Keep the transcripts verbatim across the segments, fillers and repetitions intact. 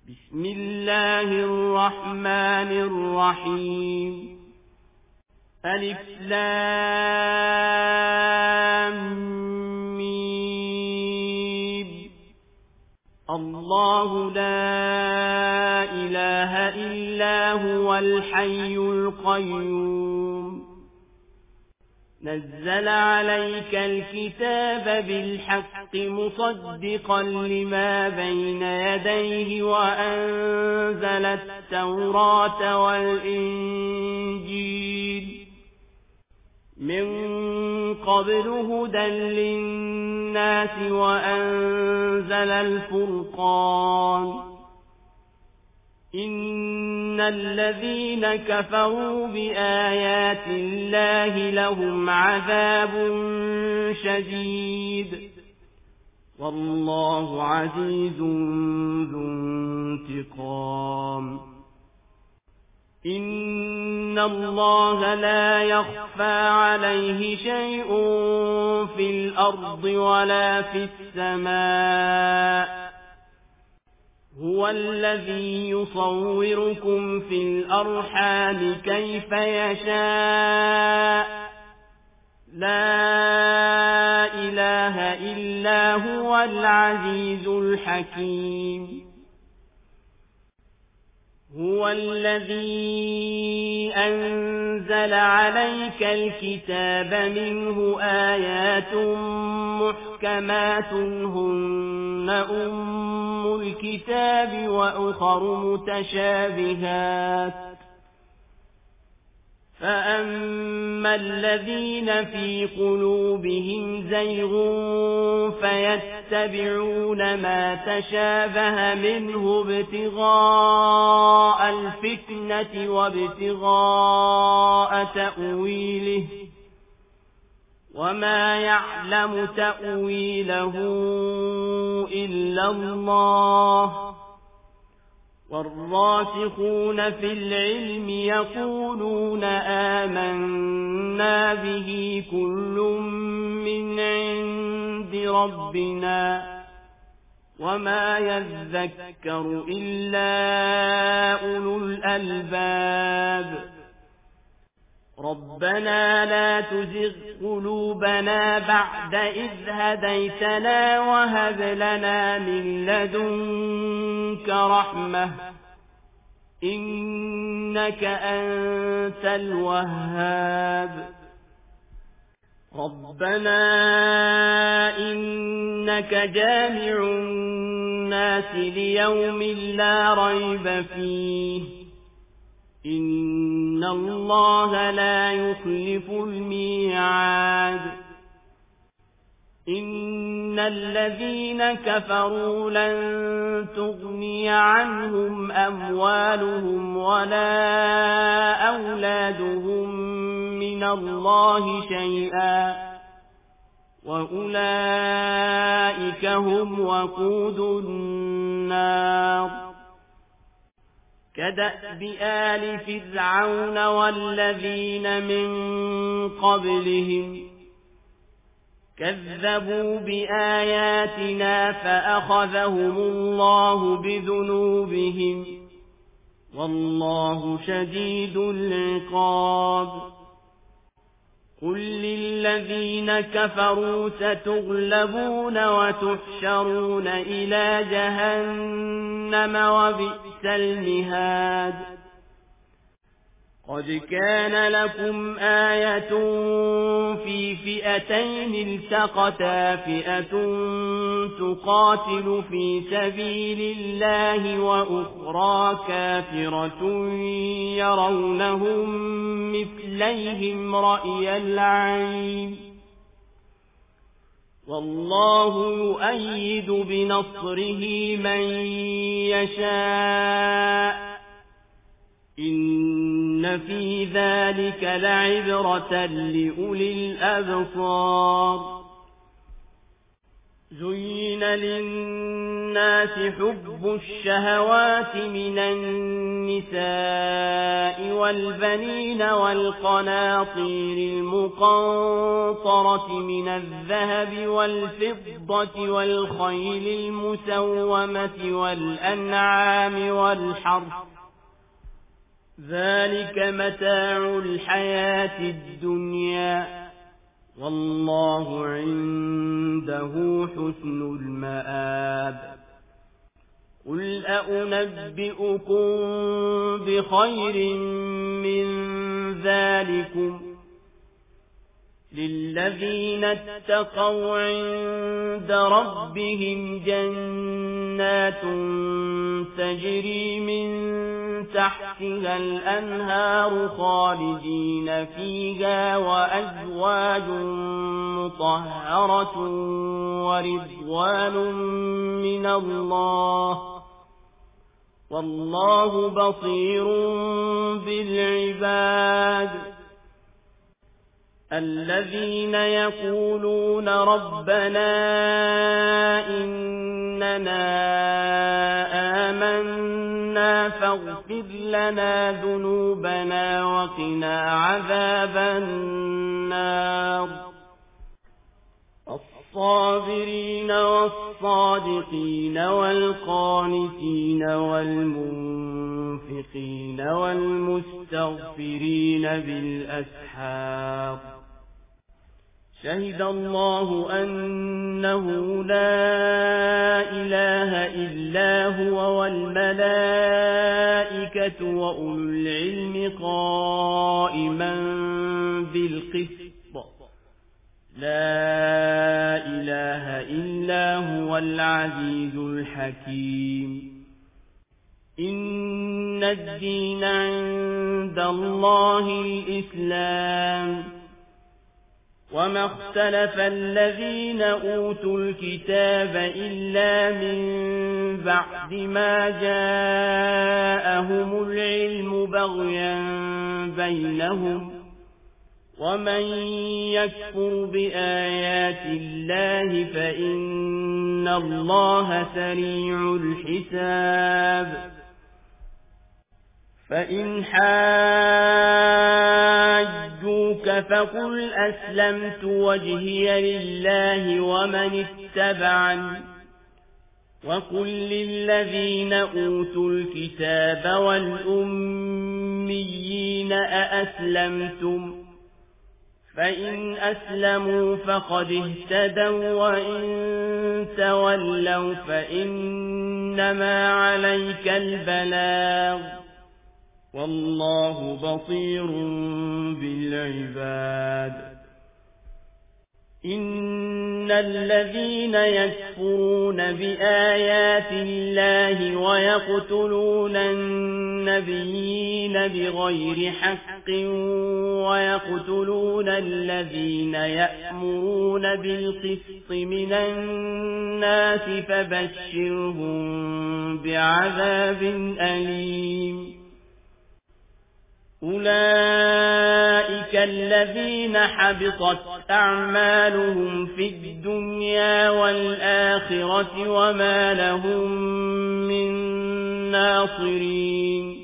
بسم الله الرحمن الرحيم ألف لام ميم الله لا إله إلا هو الحي القيوم نزل عليك الكتاب بالحق مصدقا لما بين يديه وأنزل التوراة والإنجيل من قبل هدى للناس وأنزل الفرقان إن الذين كفروا بآيات الله لهم عذاب شديد والله عزيز ذو انتقام إن الله لا يخفى عليه شيء في الأرض ولا في السماء هو الذي يصوركم في الأرحام كيف يشاء لا إله إلا هو العزيز الحكيم هو الذي أنزل عليك الكتاب منه آيات محكمات هن أم الكتاب وأخر متشابهات فأما الذين في قلوبهم زيغ فيتبعون ما تشابه منه ابتغاء الفتنة وابتغاء تأويله وما يعلم تأويله إلا الله والراسخون في العلم يقولون آمنا به كل من عند ربنا وما يذكر إلا أولو الألباب ربنا لا تزغ قلوبنا بعد إذ هديتنا وهب لنا من لدنك رحمة إنك أنت الوهاب ربنا إنك جامع الناس ليوم لا ريب فيه إن الله لا يخلف الميعاد إن الذين كفروا لن تغني عنهم أموالهم ولا أولادهم من الله شيئا وأولئك هم وقود النار كدأب آل فرعون والذين من قبلهم كذبوا بآياتنا فأخذهم الله بذنوبهم والله شديد العقاب قل للذين كفروا ستغلبون وتحشرون إلى جهنم وبئس المهاد قد كان لكم آية في فئتين التقتا فئة تقاتل في سبيل الله وأخرى كافرة يرونهم مثليهم رأي العين والله يؤيد بنصره من يشاء إن في ذلك لعبرة لأولي الأبصار زين للناس حب الشهوات من النساء والبنين والقناطير المقنطرة من الذهب والفضة والخيل المسومة والأنعام والحرث ذلك متاع الحياة الدنيا والله عنده حسن المآب قل أأنبئكم بخير من ذلكم للذين اتقوا عند ربهم جنات تجري من تحتها الأنهار خالدين فيها وأزواج مطهرة ورضوان من الله والله بصير بالعباد الذين يقولون ربنا إننا آمنا فاغفر لنا ذنوبنا وقنا عذاب النار الصابرين والصادقين والقانتين والمنفقين والمستغفرين بالأسحار شهد الله أنه لا إله إلا هو والملائكة وأولو العلم قائما بالقسط لا إله إلا هو العزيز الحكيم إن الدين عند الله الإسلام وما اختلف الذين أوتوا الكتاب إلا من بعد ما جاءهم العلم بغيا بينهم ومن يكفر بآيات الله فإن الله سريع الحساب فإن حاجوك فقل أسلمت وجهي لله ومن اتبعني وقل للذين أوتوا الكتاب والأميين أأسلمتم فإن أسلموا فقد اهتدوا وإن تولوا فإنما عليك البلاغ والله بصير بالعباد إن الذين يكفرون بآيات الله ويقتلون النبيين بغير حق ويقتلون الذين يأمرون بالقسط من الناس فبشرهم بعذاب أليم أولئك الذين حبطت أعمالهم في الدنيا والآخرة وما لهم من ناصرين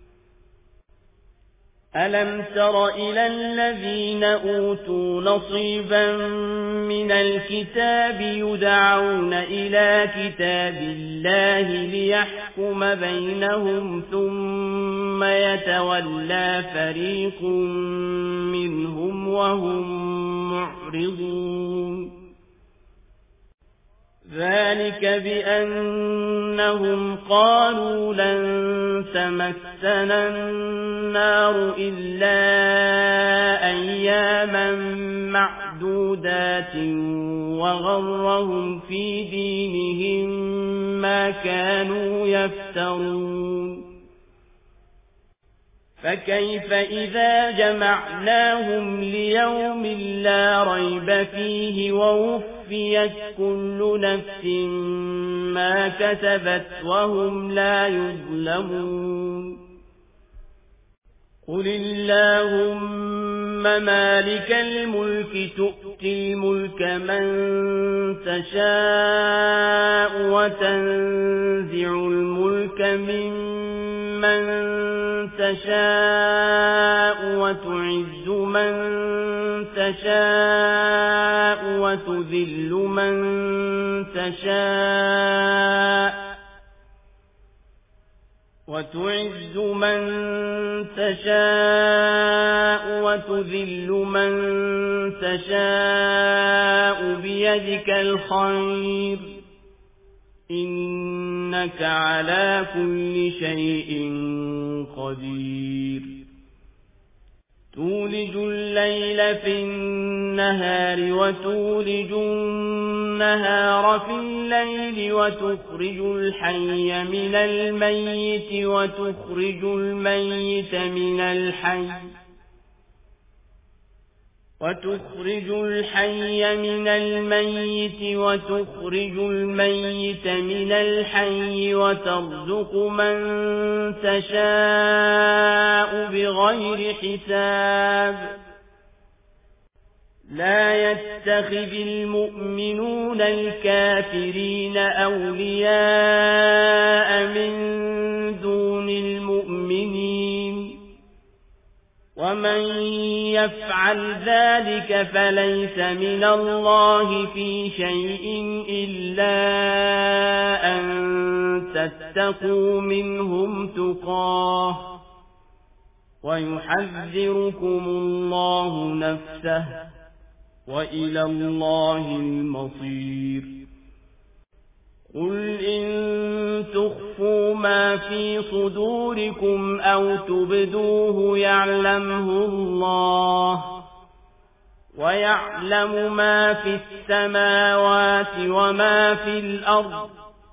ألم تر إلى الذين أوتوا نصيبا من الكتاب يدعون إلى كتاب الله ليحكم بينهم ثم يتولى فريق منهم وهم معرضون ذلك بأنهم قالوا لن تمسنا النار إلا أياما معدودات وغرهم في دينهم ما كانوا يفترون فكيف إذا جمعناهم ليوم لا ريب فيه ووفيت كل نفس ما كسبت وهم لا يظلمون قل اللهم مالك الملك تؤتي الملك من تشاء وتنزع الملك ممن تشاء وتعز من تشاء وتذل من تشاء وتعز من تشاء وتذل من تشاء بيدك الخير إنك على كل شيء قدير تولج الليل في النهار وتولج النهار في الليل وتخرج الحي من الميت وتخرج الميت من الحي وتخرج الحي من الميت وتخرج الميت من الحي وترزق من تشاء بغير حساب لا يتخذ المؤمنون الكافرين أولياء من دون المؤمنين ومن يفعل ذلك فليس من الله في شيء إلا أن تتقوا منهم تقاه ويحذركم الله نفسه وإلى الله المصير قل إن تخفوا ما في صدوركم أو تبدوه يعلمه الله ويعلم ما في السماوات وما في الأرض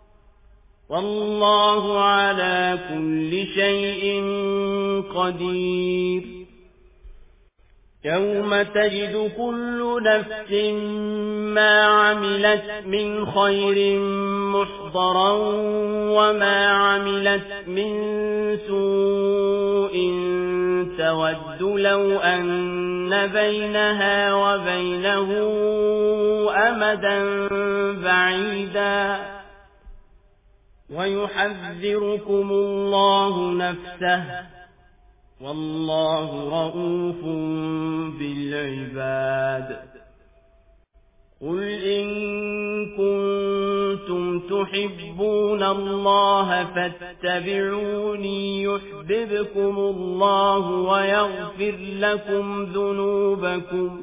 والله على كل شيء قدير يوم تجد كل نفس ما عملت من خير محضرا وما عملت من سوء تود لو أن بينها وبينه أمدا بعيدا ويحذركم الله نفسه والله رؤوف بالعباد قل إن كنتم تحبون الله فاتبعوني يحببكم الله ويغفر لكم ذنوبكم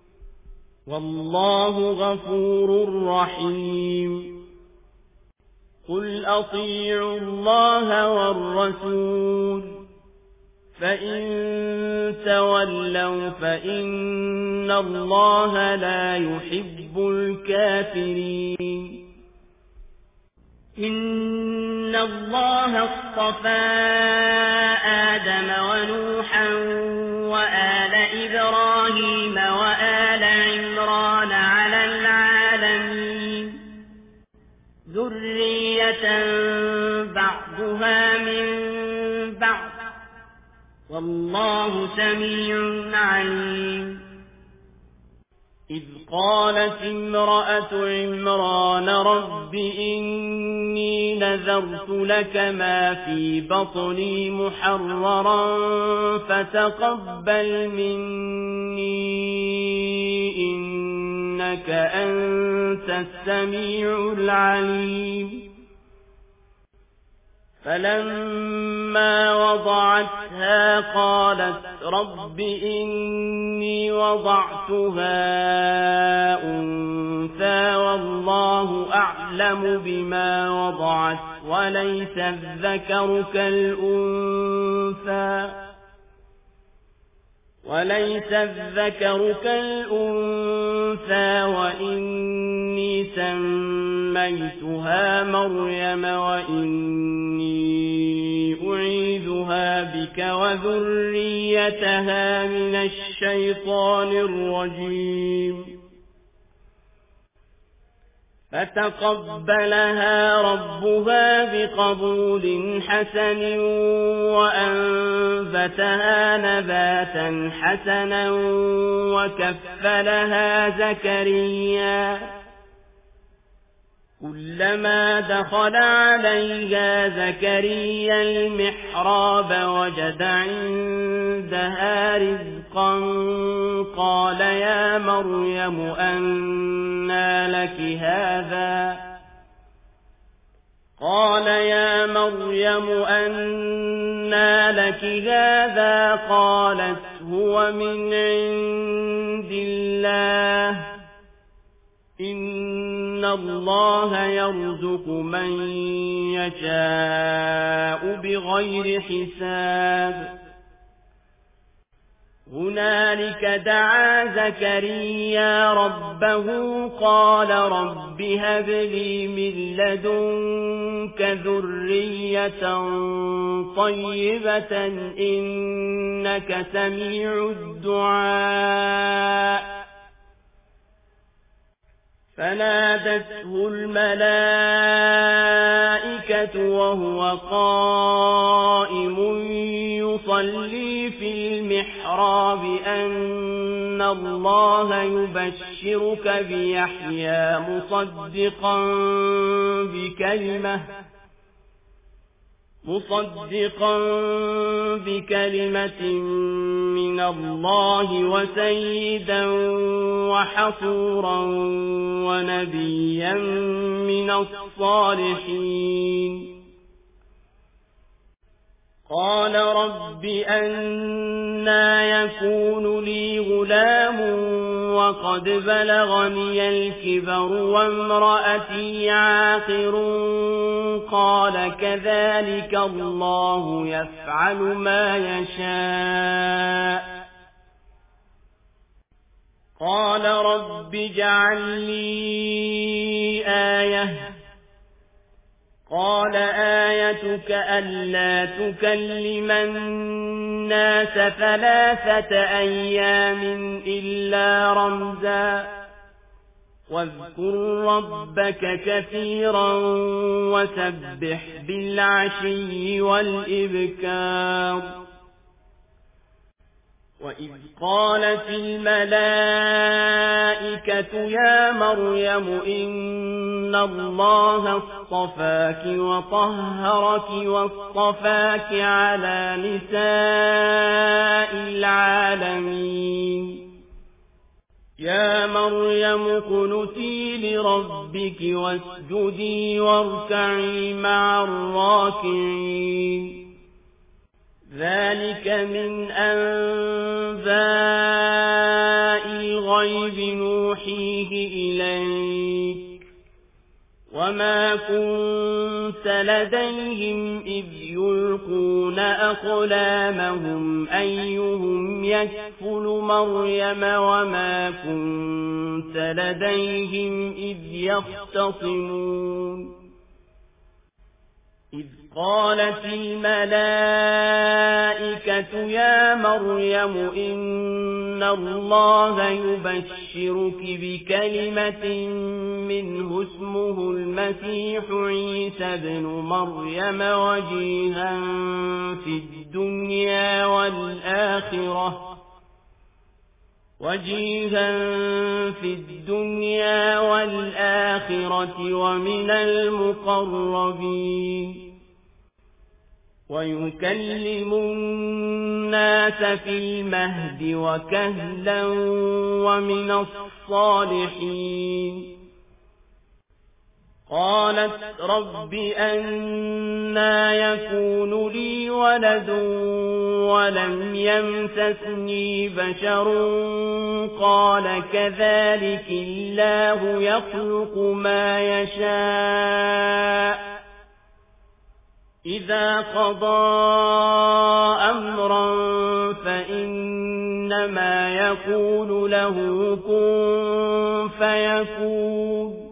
والله غفور رحيم قل أطيعوا الله والرسول فإن تولوا فإن الله لا يحب الكافرين إن الله اصطفى آدم ونوحا وآل إبراهيم وآل عمران على العالمين ذرية بعضها من بعض والله سميع عليم إذ قالت امرأة عمران رب إني نذرت لك ما في بطني محررا فتقبل مني إنك أنت السميع العليم فلما وضعتها قالت رب إني وضعتها أنثى والله أعلم بما وضعت وليس الذكر كالأنثى وليس الذكر كالأنثى وإني سميتها مريم وإني أعيذها بك وذريتها من الشيطان الرجيم فتقبلها ربها بقبول حسن وأنبتها نباتا حسنا وكفلها زكريا كلما دخل عليها زكريا المحراب وجد عندها رزقا قال يا مريم أنى لك هذا قال يا مريم أنى لك هذا قالت هو من عند الله إن الله يرزق من يشاء بغير حساب هنالك دعا زكريا ربه قال رب هب لي من لدنك ذرية طيبة إنك سميع الدعاء فنادته الملائكة وهو قائم يصلي في المحراب أن الله يبشرك بيحيى مصدقا بكلمة مصدقا بكلمة من الله وسيدا وحصورا ونبيا من الصالحين قال رب أنى يكون لي غلام وقد بلغني الكبر وامرأتي عاقر قال كذلك الله يفعل ما يشاء قال رب اجعل لي آية قال آيتك ألا تكلم الناس ثلاثة أيام إلا رمزا واذكر ربك كثيرا وسبح بالعشي والإبكار وإذ قالت الملائكة يا مريم إن الله اصطفاك وطهرك واصطفاك على نساء العالمين يا مريم اقنتي لربك واسجدي واركعي مع الراكعين ذلك من أنباء الغيب نوحيه إليك وما كنت لديهم إذ يلقون أقلامهم أيهم يكفل مريم وما كنت لديهم إذ يختصمون إذ قالت الملائكة يا مريم إن الله يبشرك بكلمة منه اسمه المسيح عيسى بن مريم وجيها في الدنيا والآخرة وجيها في الدنيا والآخرة ومن المقربين ويكلم الناس في المهد وكهلا ومن الصالحين قالت رب أنى يكون لي ولد ولم يمسسني بشر قال كذلك الله يخلق ما يشاء إذا قضى أمرا فإنما يقول له كن فيكون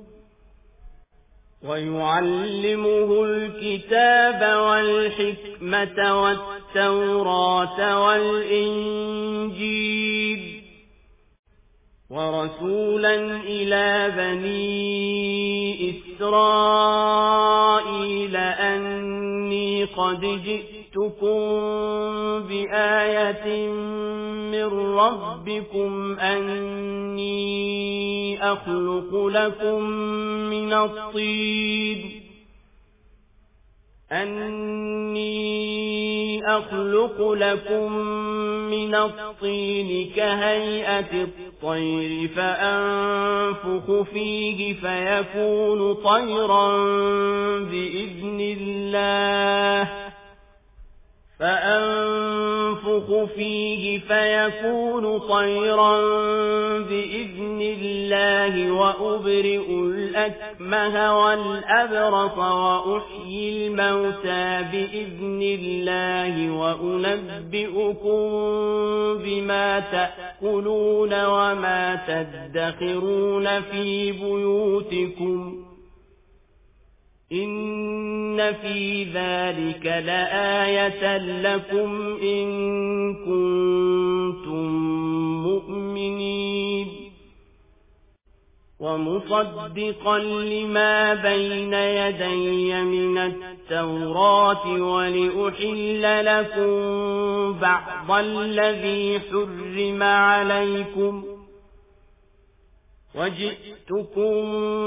ويعلمه الكتاب والحكمة والتوراة والإنجيل ورسولا إلى بني إسرائيل أني قد جئتكم بآية من ربكم أني أخلق لكم من الطين أني أخلق لكم من الطين كهيئة الطير فأنفخ فيه فيكون طيرا بإذن الله فأنفخ فيه فيكون طيرا بإذن الله وأبرئ الأكمه والأبرص وأحيي الموتى بإذن الله وأنبئكم بما تأكلون وما تدخرون في بيوتكم إن في ذلك لآية لكم إن كنتم مؤمنين ومصدقا لما بين يدي من التوراة ولأحل لكم بعض الذي حرم عليكم وجئتكم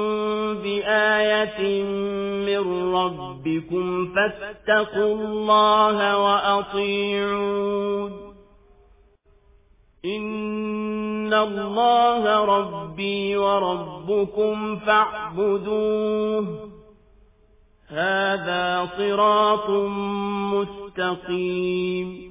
بآية من ربكم فاتقوا الله وأطيعون إن الله ربي وربكم فاعبدوه هذا صراط مستقيم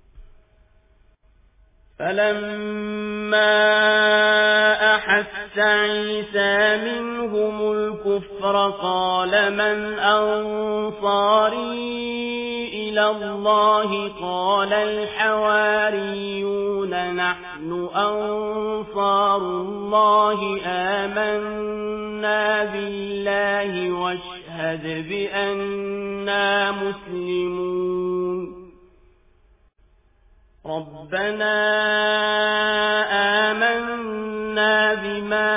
فلما أحس عيسى منهم الكفر قال من أنصاري إلى الله قال الحواريون نحن أنصار الله آمنا بالله واشهد بأننا مسلمون ربنا آمنا بما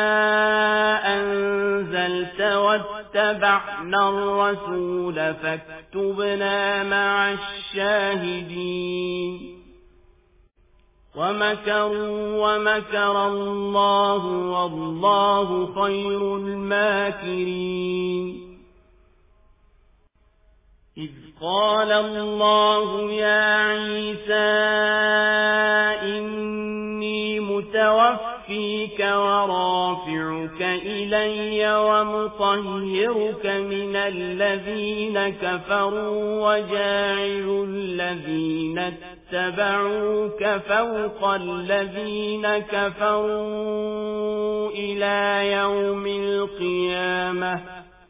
أنزلت واتبعنا الرسول فاكتبنا مع الشاهدين ومكروا ومكر الله والله خير الماكرين إذ قال الله يا عيسى إني متوفيك ورافعك إلي ومطهرك من الذين كفروا وجاعل الذين اتبعوك فوق الذين كفروا إلى يوم القيامة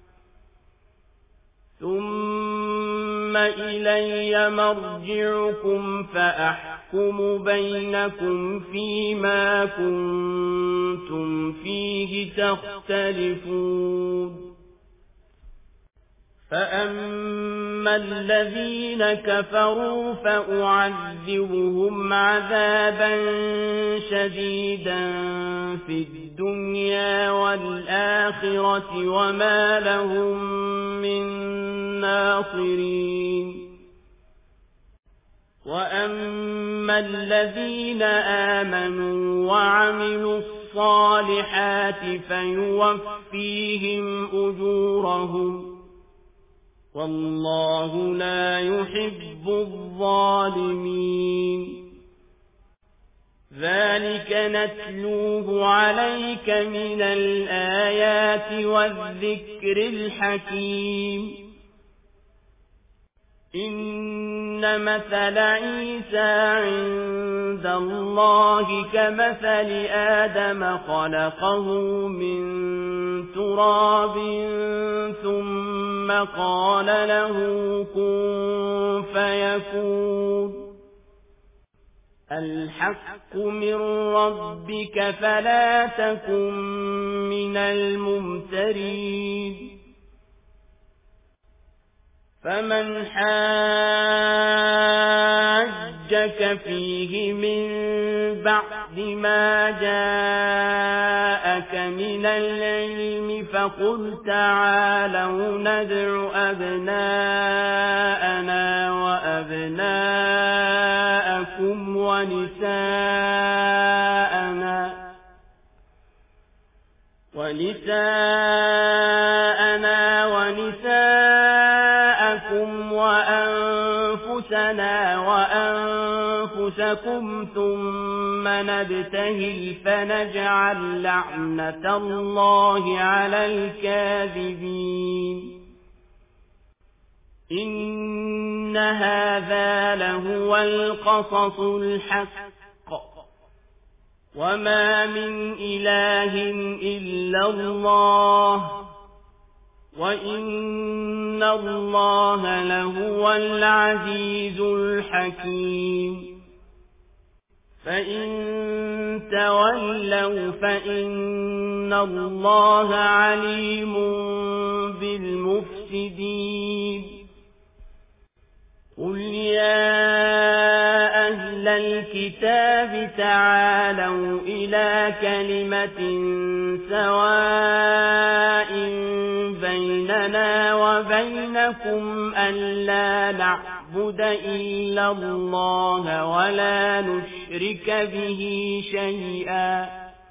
ثم إلي مرجعكم فأحكم بينكم فيما كنتم فيه تختلفون فأما الذين كفروا فأعذبهم عذابا شديدا في الدنيا والآخرة وما لهم من ناصرين وأما الذين آمنوا وعملوا الصالحات فيوفيهم أجورهم والله لا يحب الظالمين ذلك نتلوه عليك من الآيات والذكر الحكيم إن مثل عيسى عند الله كمثل آدم خلقه من تراب ثم قال له كن فيكون الحق من ربك فلا تكن من الممترين فمن حاجك فيه من بعد ما جاءك من العلم فقل تعالوا ندع أبناءنا وأبناءكم ونساءنا ونساءنا ونساءكم وأنفسنا وأنفسكم ثم نبتهل فنجعل لعنة الله على الكاذبين إن هذا لهو القصص الحق وما من إله إلا الله وإن الله لهو العزيز الحكيم فإن تولوا فإن الله عليم بالمفسدين قل يا أهل الكتاب تعالوا إلى كلمة سواء بيننا وبينكم ألا نعبد إلا الله ولا نشرك به شيئا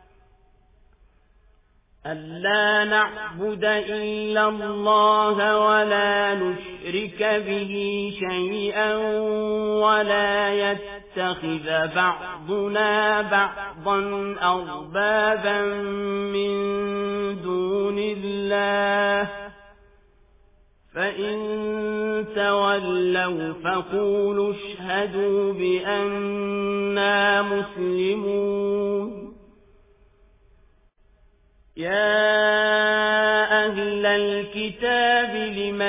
ألا نعبد إلا الله ولا نشرك به شيئا ولا يتخذ بعضنا بعضا أربابا من دون الله فإن تولوا فقولوا اشهدوا بأننا مسلمون يا أهل الكتاب لم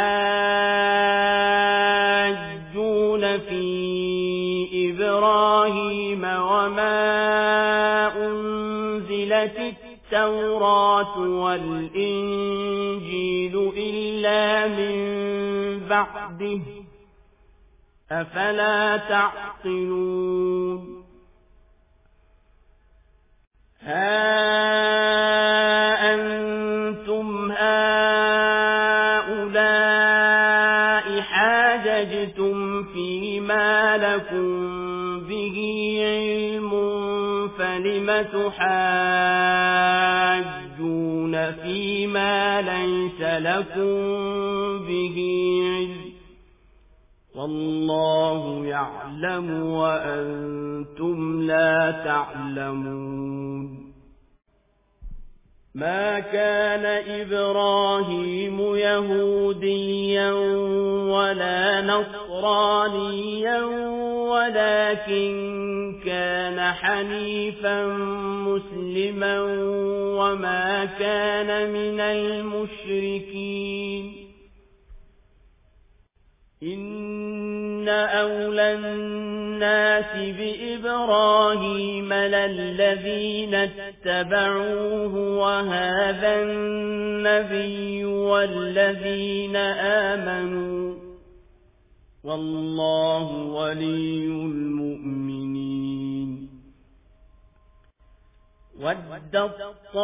تحاجون في إبراهيم وما أنزلت التوراة والإنجيل إلا من بعده أفلا تعقلون ها أنتم هؤلاء حاججتم فيما لكم به علم فلم تحاجون فيما ليس لكم به علم والله يعلم وأنتم لا تعلمون ما كان إبراهيم يهوديا ولا نصرانيا ولكن كان حنيفا مسلما وما كان من المشركين إن أولى الناس بإبراهيم للذين اتبعوه وهذا النبي والذين آمنوا والله ولي المؤمنين ودت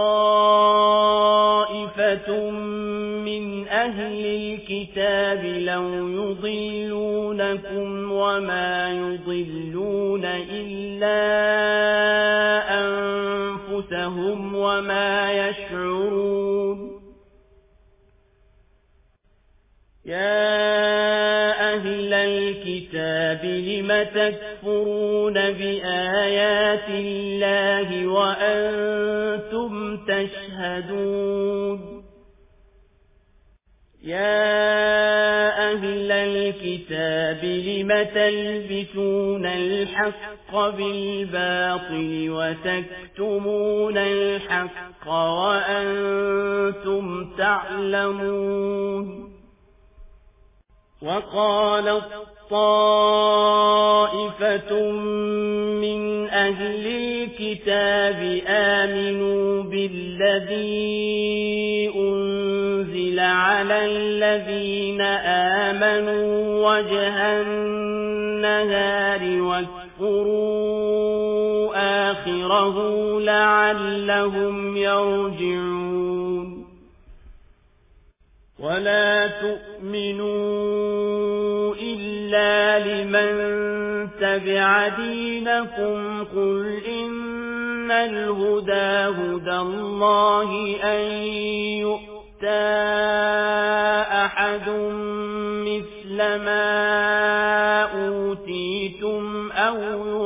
طائفة من أهل الكتاب لو يضلونكم وما يضلون إلا أنفسهم وما يشعرون يا أهل الكتاب لم تكفرون بآيات الله وأنتم تشهدون يا أهل الكتاب لم تلبسون الحق بالباطل وتكتمون الحق وأنتم تعلمون وقالت طائفة من أهل الكتاب آمنوا بالذي أنزل على الذين آمنوا وجه النهار واكفروا آخره ذكره لعلهم يرجعون ولا تؤمنوا إلا لمن تبع دينكم قل إن الهدى هدى الله أن يؤتى أحد مثل ما أوتيتم أو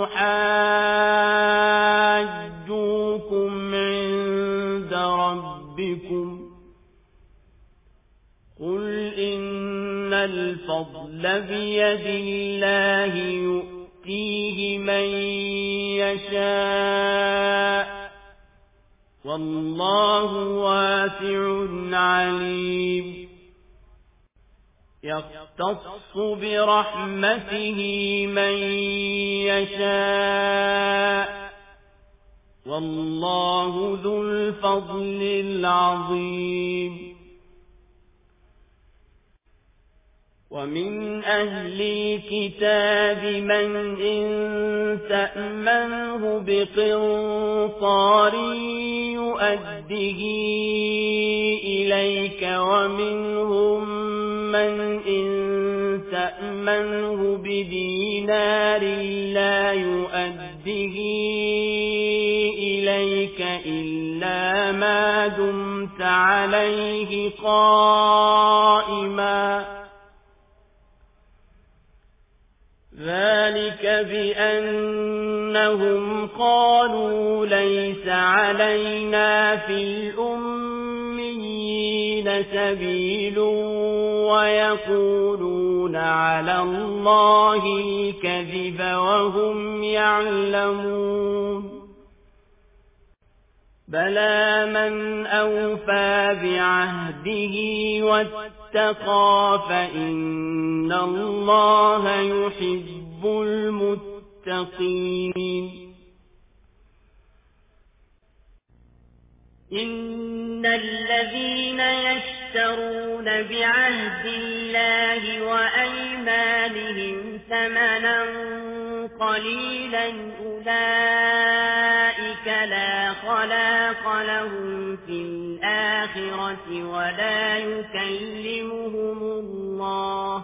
يحاجوكم عند ربكم قل إن الفضل بيد الله يؤتيه من يشاء والله واسع عليم يختص برحمته من يشاء والله ذو الفضل العظيم ومن أهل الكتاب من إن تأمنه بقنطار يؤده إليك ومنهم من إن تأمنه بدينار لا يؤده إليك إلا ما دمت عليه قائما ذلك بأنهم قالوا ليس علينا في الأميين سبيل ويقولون على الله الكذب وهم يعلمون بلى من أوفى بعهده واتقى فإن الله يحب المتقين إن الذين يشترون بعهد الله وأيمانهم ثمنا قليلا أولئك لا خلاق لهم في الآخرة ولا يكلمهم الله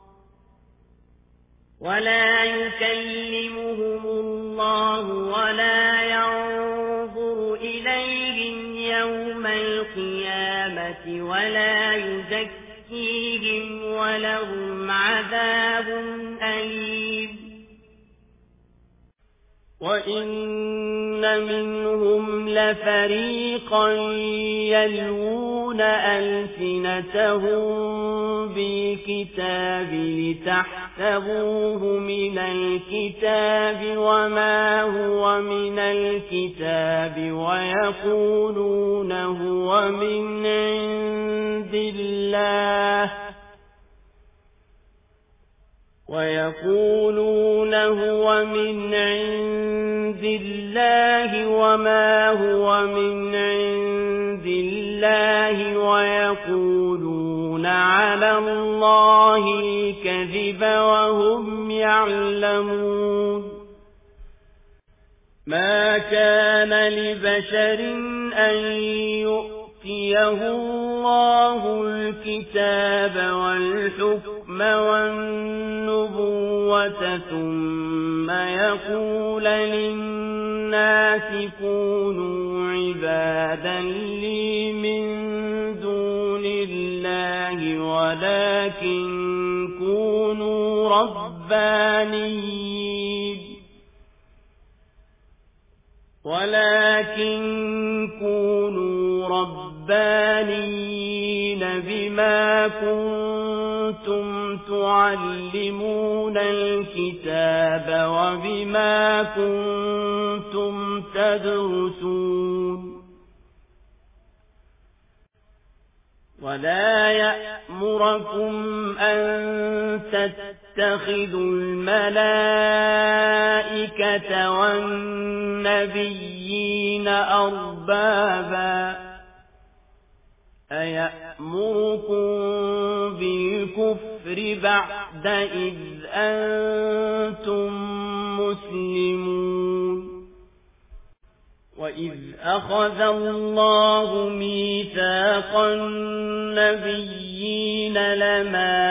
ولا يكلمهم الله ولا ينظر إليهم يوم القيامة ولا يزكيهم ولهم عذاب أليم وإن منهم لفريقا يلوون ألسنتهم بالكتاب لتحسبوه من الكتاب وما هو من الكتاب ويقولون هو من عند الله ويقولون هو من عند الله وما هو من عند الله ويقولون على الله الكذب وهم يعلمون ما كان لبشر أن يؤتيه الله الكتاب والحكم والنبوة ثم يقول للناس كونوا عبادا لي من دون الله ولكن كونوا ربانيين ولكن كونوا ربانيين بما كنتم تعلمون الكتاب وبما كنتم تدرسون ولا يأمركم أن تتخذوا الملائكة والنبيين أربابا أيأمركم بالكفر بعد إذ أنتم مسلمون وَإِذْ أَخَذَ اللَّهُ مِيثَاقَ النَّبِيِّينَ لَمَا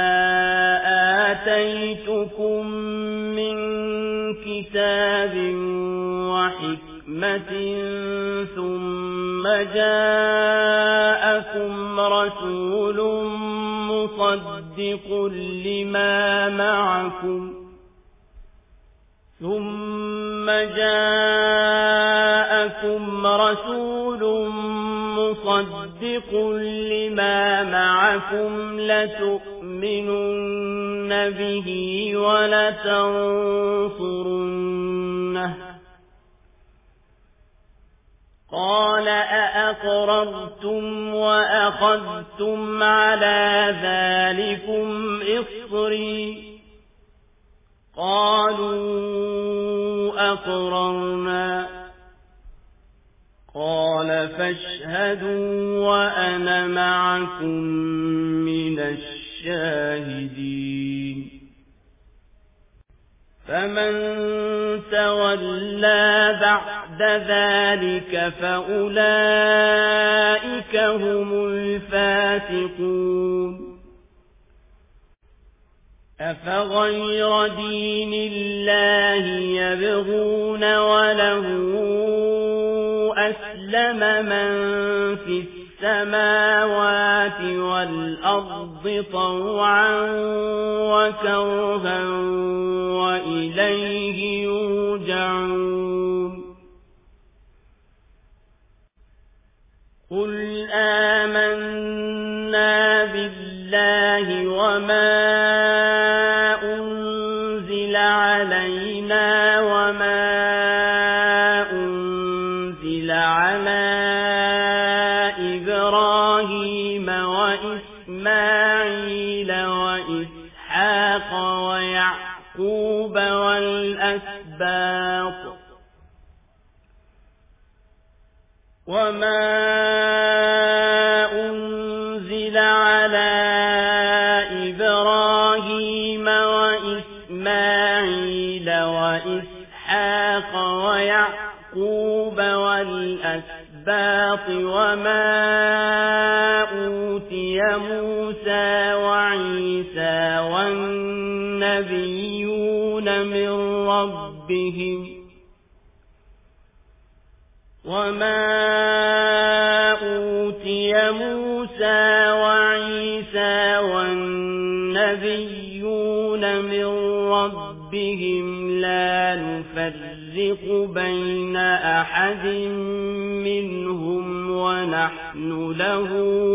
آتَيْتُكُم مِّن كِتَابٍ وَحِكْمَةٍ ثُمَّ جَاءَكُمْ رَسُولٌ مُصَدِّقٌ لِّمَا مَعَكُمْ ثُمَّ جاءكم رسول مصدق لما معكم لتؤمنن به ولتنصرنه قال أأقررتم وأخذتم على ذلكم إصري قالوا أقررنا قال فاشهدوا وأنا معكم من الشاهدين فمن تولى بعد ذلك فأولئك هم الفاسقون أفغير دين الله يبغون وله أسلم من في السماوات والأرض طوعا وكرها وإليه يرجعون قل آمنا بالله وما أنزل علينا وما أنزل على إبراهيم وإسماعيل وإسحاق ويعقوب والأسباط وما أنزل على إبراهيم وإسماعيل وإسحاق ويعقوب والأسباط وما أوتي موسى وعيسى والنبيون من ربهم وما أوتي موسى وعيسى والنبيون من ربهم لا نفرق بين أحد منهم ونحن له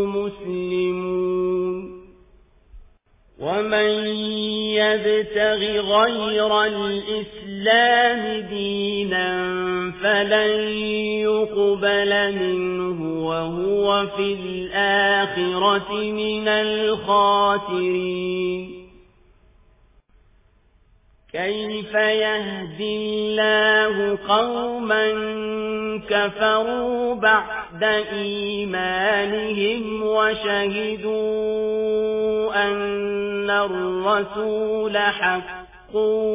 مسلمون ومن يبتغ غير الإسلام دينا فلن يقبل منه وهو في الآخرة من الخاسرين كيف يهدي الله قوما كفروا بعد إيمانهم وشهدوا أن الرسول حق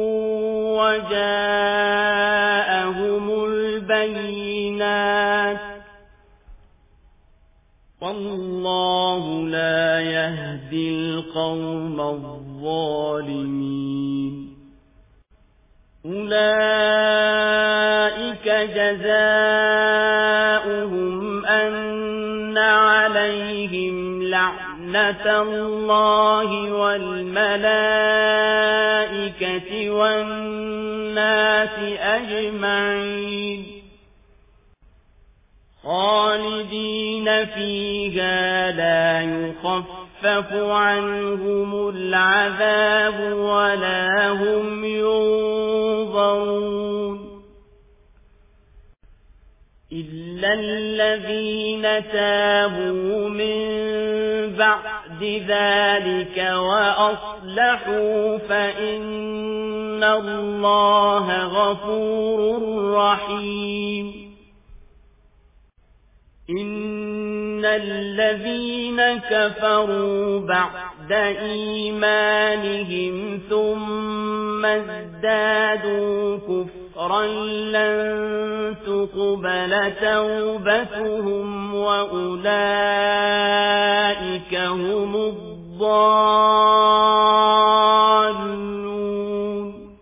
وجاءهم البينات والله لا يهدي القوم الظالمين أولئك جزاؤهم أن عليهم لعنة الله والملائكة والناس أجمعين خالدين فيها لا يخفف عنهم العذاب ولا هم ينظرون إلا الذين تابوا من بعد ذلك وأصلحوا فإن الله غفور رحيم إن الذين كفروا بعد إيمانهم ثم ازدادوا كفرا كفرا لن تقبل توبتهم وأولئك هم الضالون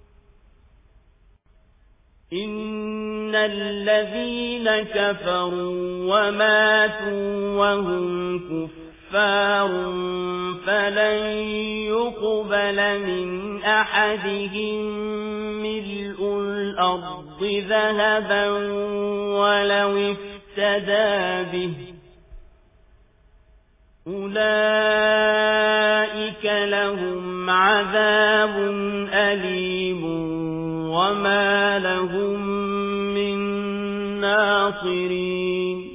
إن الذين كفروا وماتوا وهم كفار فلن يقبل من أحدهم ملء الأرض ذهبا ولو افتدى به أولئك لهم عذاب أليم وما لهم من ناصرين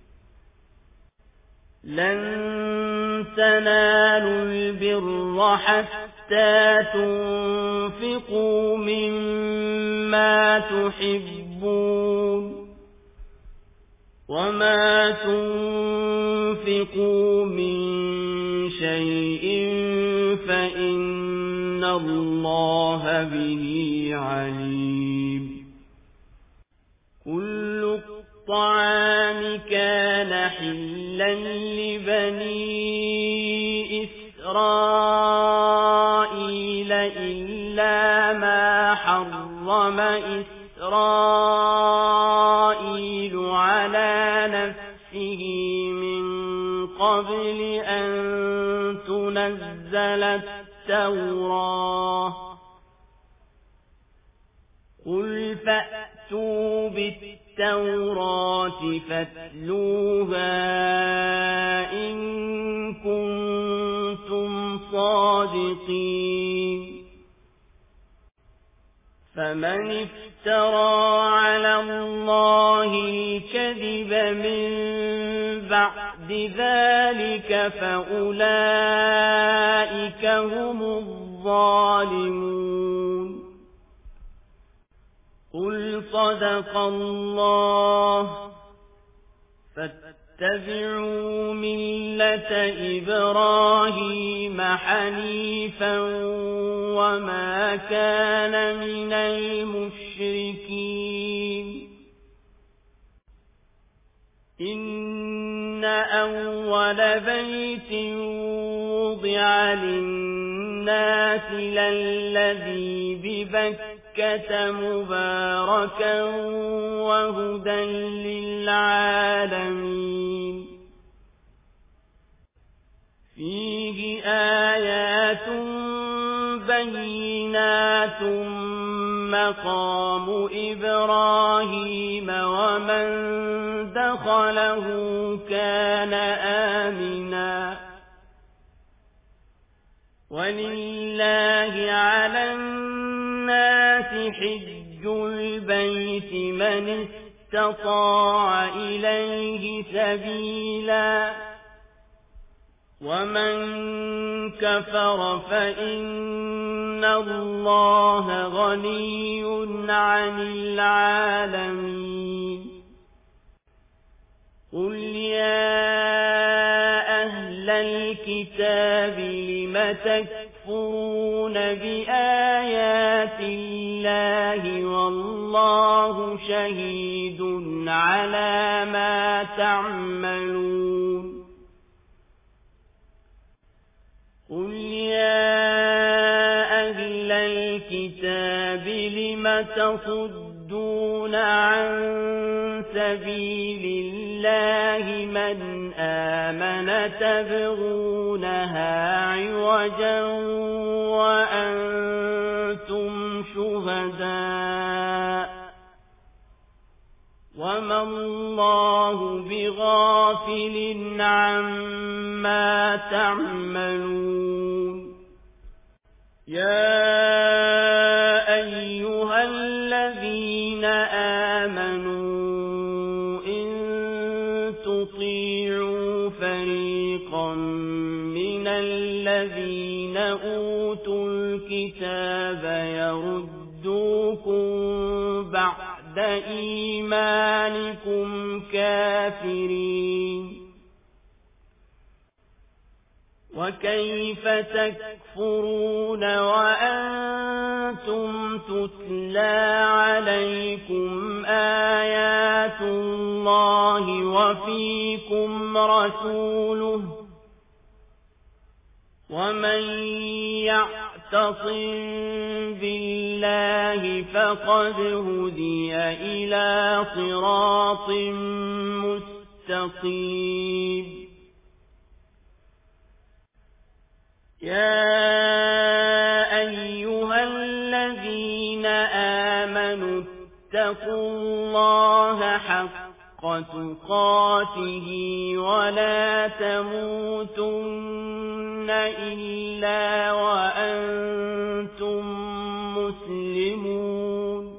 لن تنالوا البر حتى تنفقوا مما تحبون وما تنفقوا من شيء فإن الله به عليم كل الطعام كان حلا لبني إسرائيل إلا ما حرم إسرائيل على نفسه من قبل أن تنزل التوراة قل فأتوا بالتوراة فاتلوها إن كنتم صادقين فمن افترى على الله الكذب من بعد ذلك فأولئك هم الظالمون قل صدق الله فاتبعوا ملة إبراهيم حنيفا وما كان من المشركين إن أول بيت وضع للناس للذي ببكة مباركا وهدى للعالمين فيه آيات بينات مقام إبراهيم ومن دخله كان آمنا ولله على الناس حج البيت من استطاع إليه سبيلا ومن كفر فإن الله غني عن العالمين قل يا أهل الكتاب لم تكفرون بآيات الله والله شهيد على ما تعملون قل يا أهل الكتاب لم تصدون عن سبيل الله من آمن تبغونها عوجا وأنتم شهداء وما الله بغافل عما تعملون يا أيها الذين آمنوا إن تطيعوا فريقا من الذين أوتوا الكتاب يردوكم بعد إيمانكم كافرين وكيف تكفرون وأنتم تتلى عليكم آيات الله وفيكم رسوله ومن يعتصم بالله فقد هدي إلى صراط مستقيم يا أيها الذين آمنوا اتقوا الله حق تقاته ولا تموتن إلا وأنتم مسلمون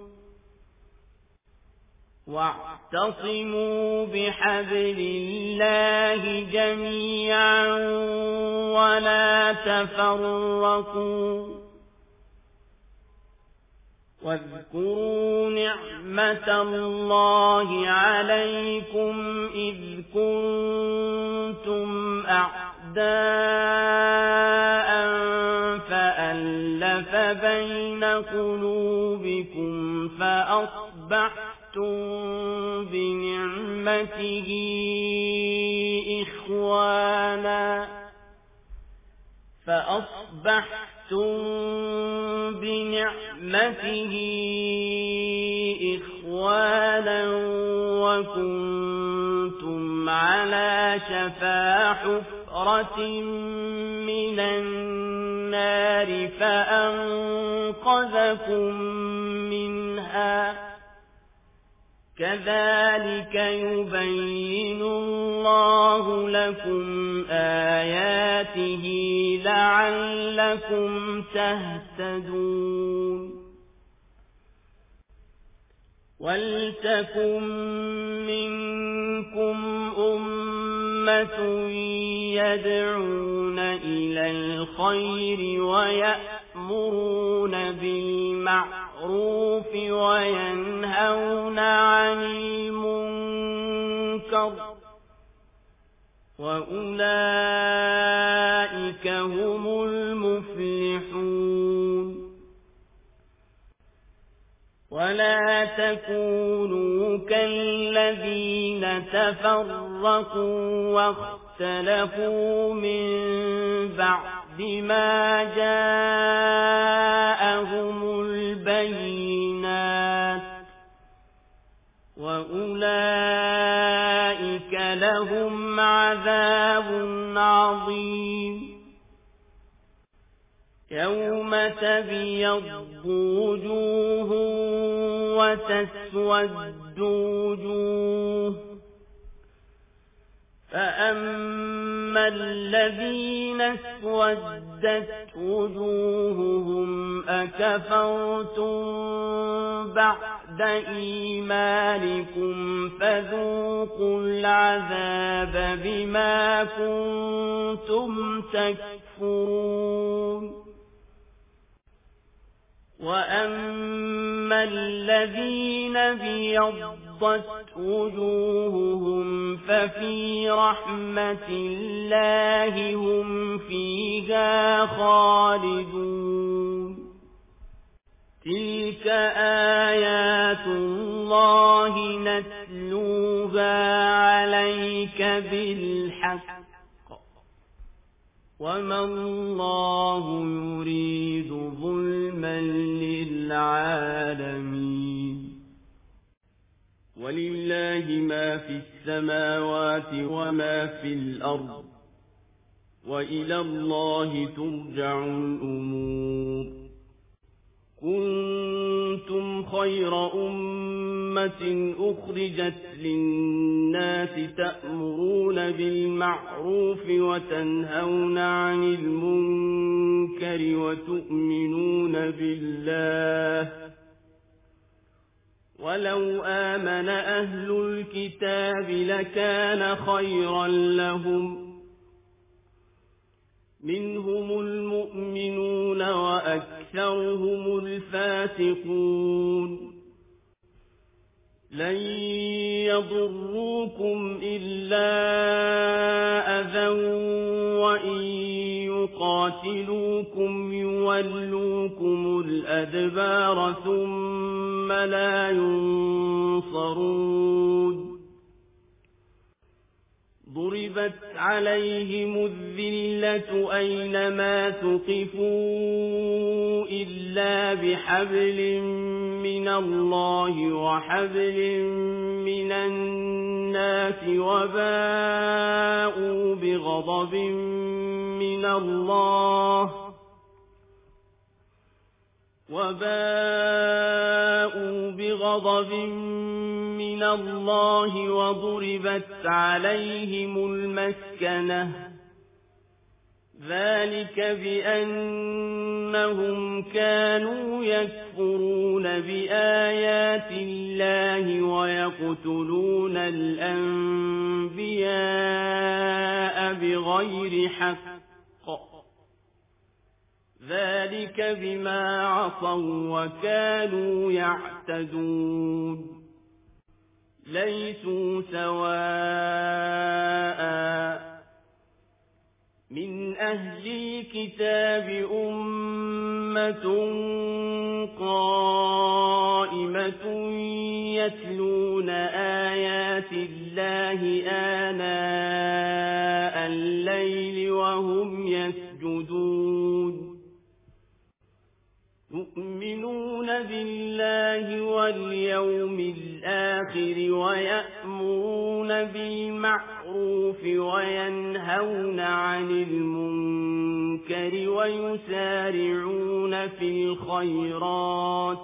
واعتصموا بحبل الله جميعا ولا تفرقوا واذكروا نعمة الله عليكم إذ كنتم أعداء فألف بين قلوبكم فأصبحتم بنعمته إخوانا فأصبحتم بنعمته إخوانا وكنتم على شفا حفرة من النار فأنقذكم منها كذلك يبين الله لكم آياته لعلكم تهتدون ولتكن منكم أمة يدعون إلى الخير ويأمرون بالمعروف وينهون عن المنكر وأولئك هم المفلحون ولا تكونوا كالذين تفرقوا واختلفوا من بعد ما جاءهم البينات وأولئك لهم عذاب عظيم يوم تبيض وجوه وتسود وجوه فأما الذين اسودت وجوههم أكفرتم بعد إيمانكم فذوقوا العذاب بما كنتم تكفرون وأما الذين ابيضت وجوههم ففي رحمة الله هم فيها خالدون تلك آيات الله نتلوها عليك بالحق وما الله يريد ظلما للعالمين ولله ما في السماوات وما في الأرض وإلى الله ترجع الأمور كنتم خير أمة أخرجت للناس تأمرون بالمعروف وتنهون عن المنكر وتؤمنون بالله ولو آمن أهل الكتاب لكان خيرا لهم منهم المؤمنون وأكثرهم الفاسقون لن يضروكم إلا أذى وإن يقاتلوكم يولوكم الأدبار ثم لا ينصرون ضربت عليهم الذلة أينما ثقفوا إلا بحبل من الله وحبل من الناس وباءوا بغضب من الله وباءوا بغضب من الله وضربت عليهم المسكنة ذلك بأنهم كانوا يكفرون بآيات الله ويقتلون الأنبياء بغير حق ذلك بما عصوا وكانوا يعتدون ليسوا سواء من أهل الكتاب أمة قائمة يتلون آيات الله آناء الليل وهم يسجدون يؤمنون بالله واليوم الآخر ويأمرون بالمعروف وينهون عن المنكر ويسارعون في الخيرات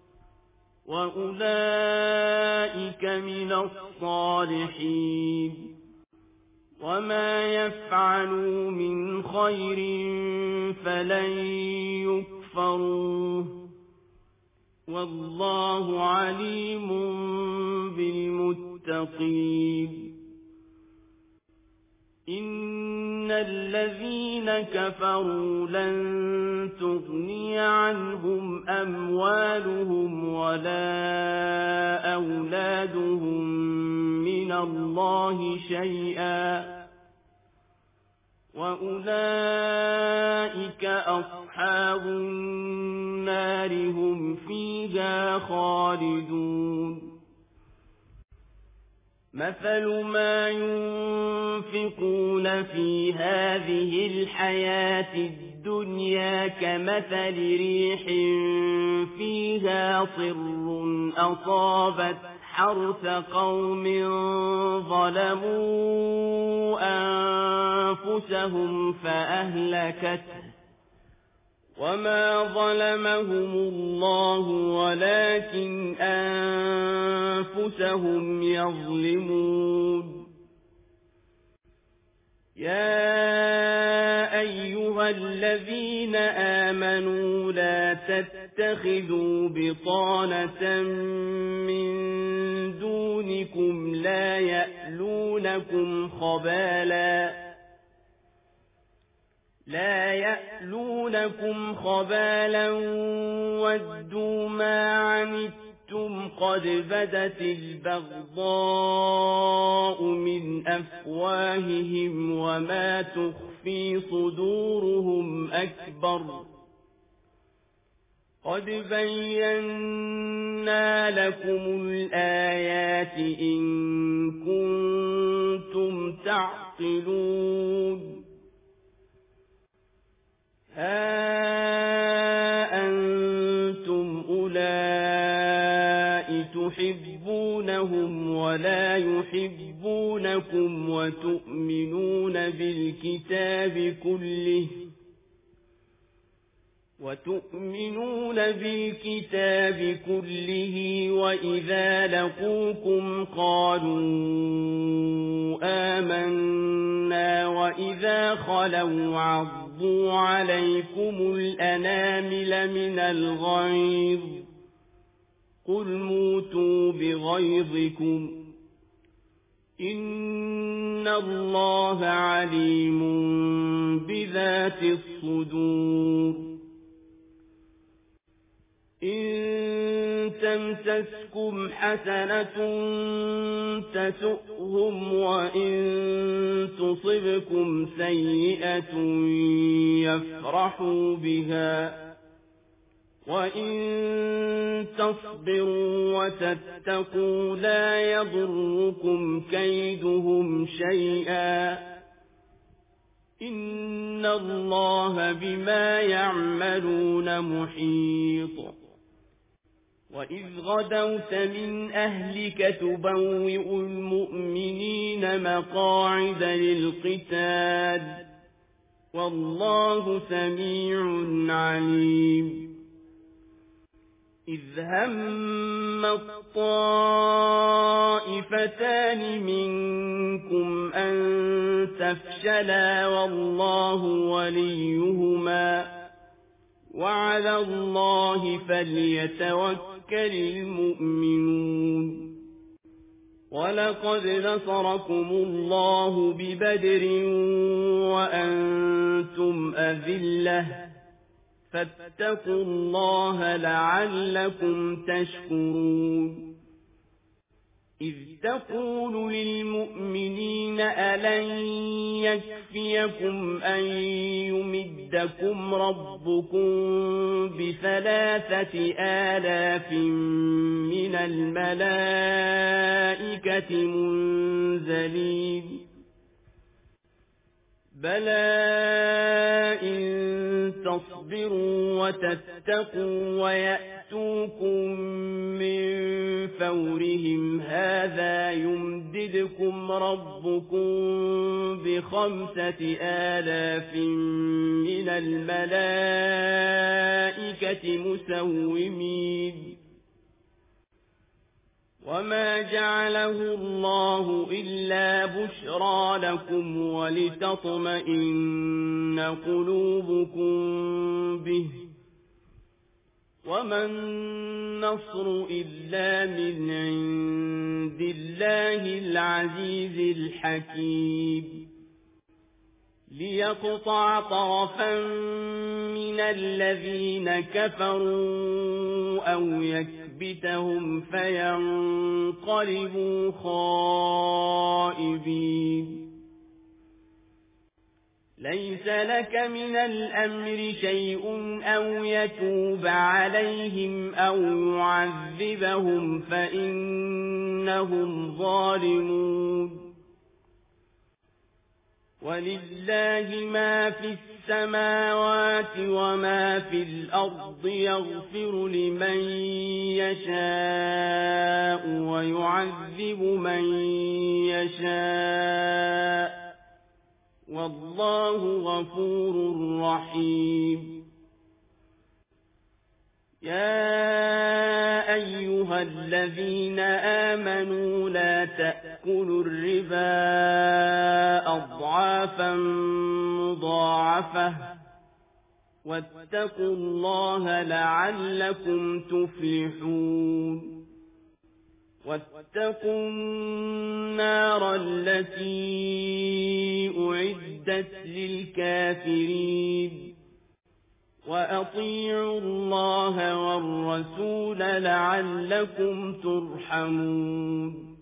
وأولئك من الصالحين وما يفعلوا من خير فلن يكفروه والله عليم بالمتقين إن الذين كفروا لن تغني عنهم أموالهم ولا أولادهم من الله شيئا وأولئك أصحاب النار هم فيها خالدون مثل ما ينفقون في هذه الحياة الدنيا كمثل ريح فيها صر أصابت حرث قوم ظلموا أنفسهم فأهلكته وما ظلمهم الله ولكن أنفسهم يظلمون يا أيها الذين آمنوا لا تتخذوا بطانة من دونكم لا يألونكم خبالا لا يألونكم خبالا ودوا ما عنتم قد بدت البغضاء من أفواههم وما تخفي صدورهم أكبر قد بينا لكم الآيات إن كنتم تعقلون ها أنتم أولئك تحبونهم ولا يحبونكم وتؤمنون بالكتاب كله وتؤمنون بالكتاب كله وإذا لقوكم قالوا آمنا وإذا خلوا عضوا عليكم الأنامل من الغيظ قل موتوا بغيظكم إن الله عليم بذات الصدور إن تمسسكم حسنة تسؤهم وإن تصبكم سيئة يفرحوا بها وإن تصبروا وتتقوا لا يضركم كيدهم شيئا إن الله بما يعملون محيط وإذ غدوت من أهلك تبوئ المؤمنين مقاعد للقتال والله سميع عليم إذ هم الطائفتان منكم أن تفشلا والله وليهما وعلى الله فليتوكل المؤمنون ولقد نصركم الله ببدر وأنتم أذلة فاتقوا الله لعلكم تشكرون إذ تقول للمؤمنين ألن يكفيكم أن يمدكم ربكم بثلاثة آلاف من الملائكة منزلين بلى إن تصبروا وتتقوا ويأتوكم من فورهم هذا يمددكم ربكم بخمسة آلاف من الملائكة مسومين وما جعله الله إلا بشرى لكم ولتطمئن قلوبكم به وما النصر إلا من عند الله العزيز الحكيم ليقطع طرفا من الذين كفروا أو يكبتهم فينقلبوا خائبين ليس لك من الأمر شيء أو يتوب عليهم أو يعذبهم فإنهم ظالمون ولله ما في السماوات وما في الأرض يغفر لمن يشاء ويعذب من يشاء والله غفور رحيم يا أيها الذين آمنوا لا تأكلوا الربا أضعافا مضاعفة واتقوا الله لعلكم تفلحون واتقوا النار التي أعدت للكافرين وأطيعوا الله والرسول لعلكم ترحمون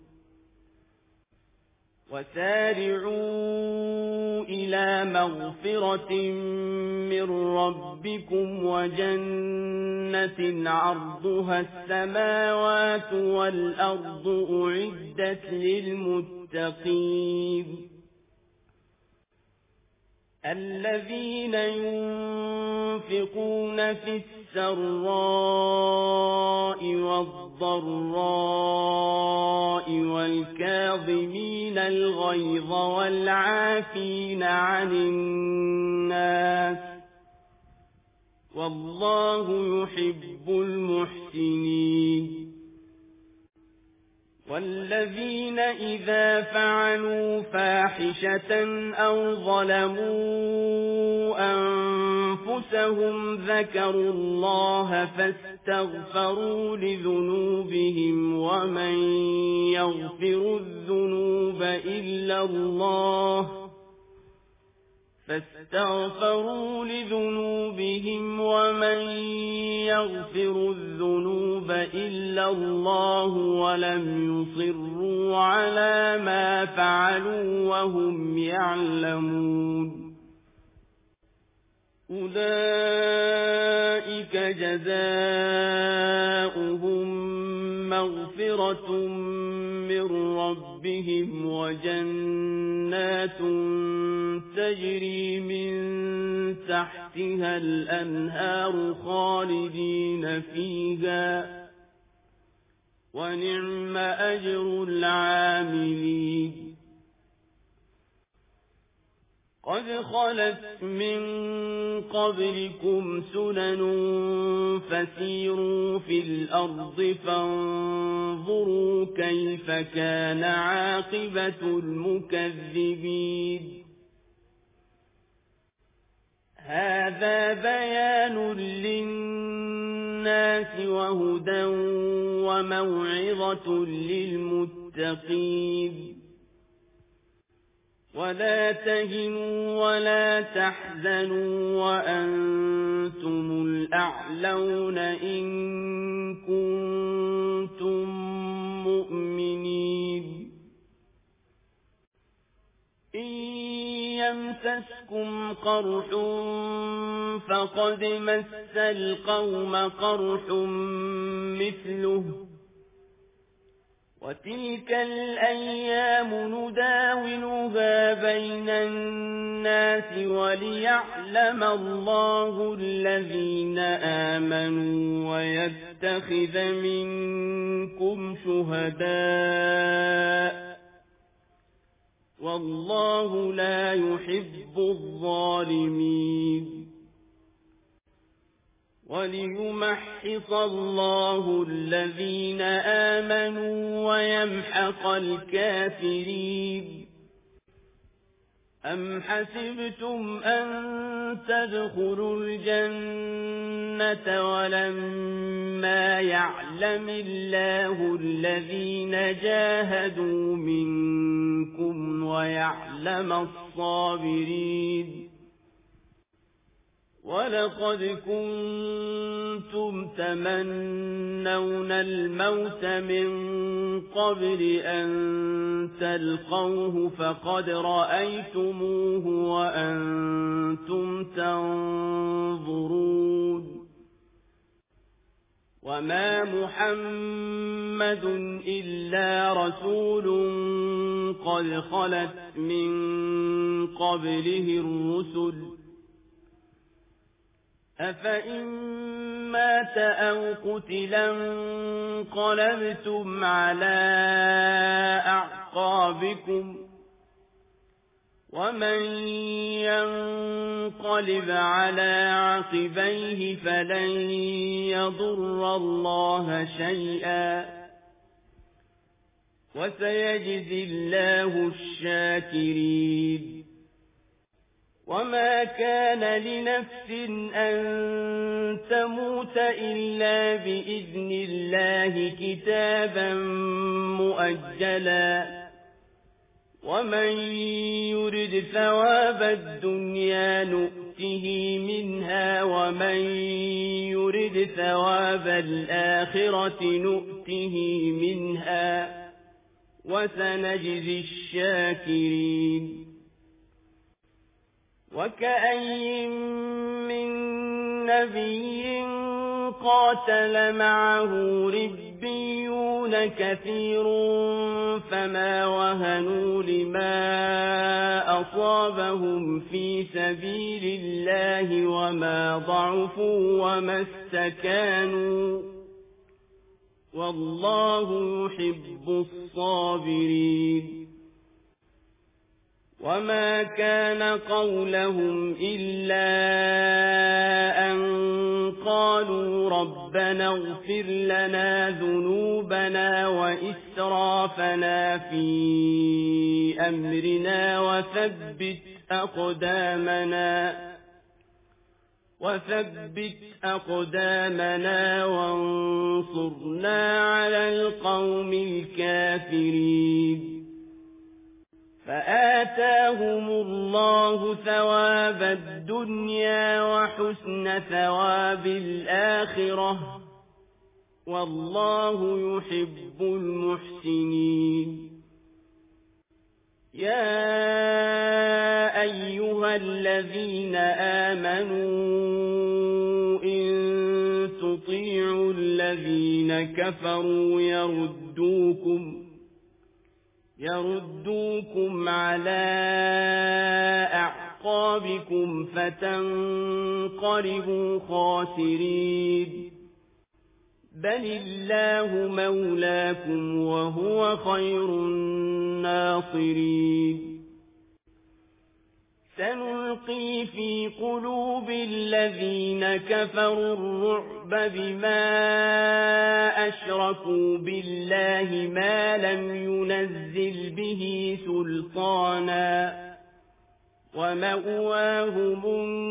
وسارعوا إلى مغفرة من ربكم وجنة عرضها السماوات والأرض أعدت للمتقين الذين ينفقون في السراء والضراء والكاظمين الغيظ والعافين عن الناس والله يحب المحسنين والذين إذا فعلوا فاحشة أو ظلموا أنفسهم ذكروا الله فاستغفروا لذنوبهم ومن يغفر الذنوب إلا الله فاستغفروا لذنوبهم ومن يغفر الذنوب إلا الله ولم يصروا على ما فعلوا وهم يعلمون أولئك جزاؤهم مغفرة من ربهم وجنات تجري من تحتها الأنهار خالدين فيها ونعم أجر العاملين قد خلت من قبلكم سنن فسيروا في الأرض فانظروا كيف كان عاقبة المكذبين هذا بيان للناس وهدى وموعظة للمتقين ولا تهنوا ولا تحزنوا وأنتم الأعلون إن كنتم مؤمنين إن يمسسكم قرح فقد مس القوم قرح مثله وتلك الأيام نداولها بين الناس وليعلم الله الذين آمنوا ويتخذ منكم شهداء والله لا يحب الظالمين وليمحص الله الذين آمنوا ويمحق الكافرين أم حسبتم أن تدخلوا الجنة ولما يعلم الله الذين جاهدوا منكم ويعلم الصابرين ولقد كنتم تمنون الموت من قبل أن تلقوه فقد رأيتموه وأنتم تنظرون وما محمد إلا رسول قد خلت من قبله الرسل أفإن مات أو قتلا انقلبتم على أعقابكم ومن ينقلب على عقبيه فلن يضر الله شيئا وسيجزي الله الشاكرين وما كان لنفس أن تموت إلا بإذن الله كتابا مؤجلا ومن يرد ثواب الدنيا نؤته منها ومن يرد ثواب الآخرة نؤته منها وسنجزي الشاكرين وكأي من نبي قاتل معه ربيون كثير فما وهنوا لما أصابهم في سبيل الله وما ضعفوا وما استكانوا والله يحب الصابرين وما كان قولهم إلا أن قالوا ربنا اغفر لنا ذنوبنا وإسرافنا في أمرنا وثبت أقدامنا وثبت أقدامنا وانصرنا على القوم الكافرين فآتاهم الله ثواب الدنيا وحسن ثواب الآخرة والله يحب المحسنين يا أيها الذين آمنوا إن تطيعوا الذين كفروا يردوكم يردوكم على أعقابكم فتنقلبوا خاسرين بل الله مولاكم وهو خير الناصرين سنلقي في قلوب الذين كفروا الرعب بما أشركوا بالله ما لم ينزل به سلطانا ومأواهم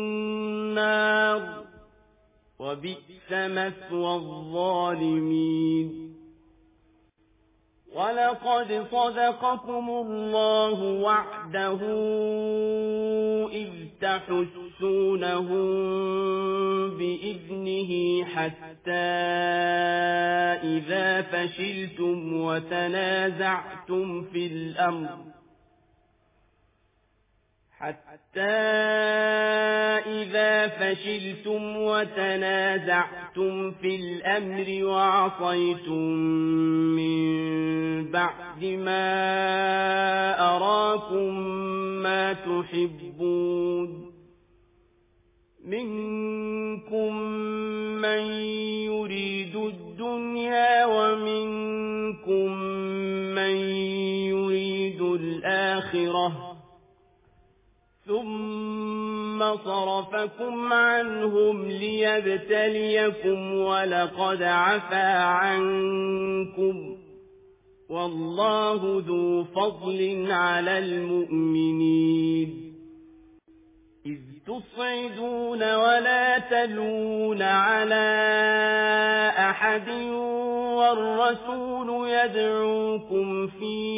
النار وبئس مثوى الظالمين ولقد صدقكم الله وعده إذ تحسونهم بإذنه حتى إذا فشلتم وتنازعتم في الأمر حتى إذا فشلتم وتنازعتم في الأمر وعصيتم من بعد ما أراكم ما تحبون منكم من يريد الدنيا ومنكم من يريد الآخرة ثم صرفكم عنهم ليبتليكم ولقد عفا عنكم والله ذو فضل على المؤمنين إذ تصعدون ولا تلون على أحد والرسول يدعوكم في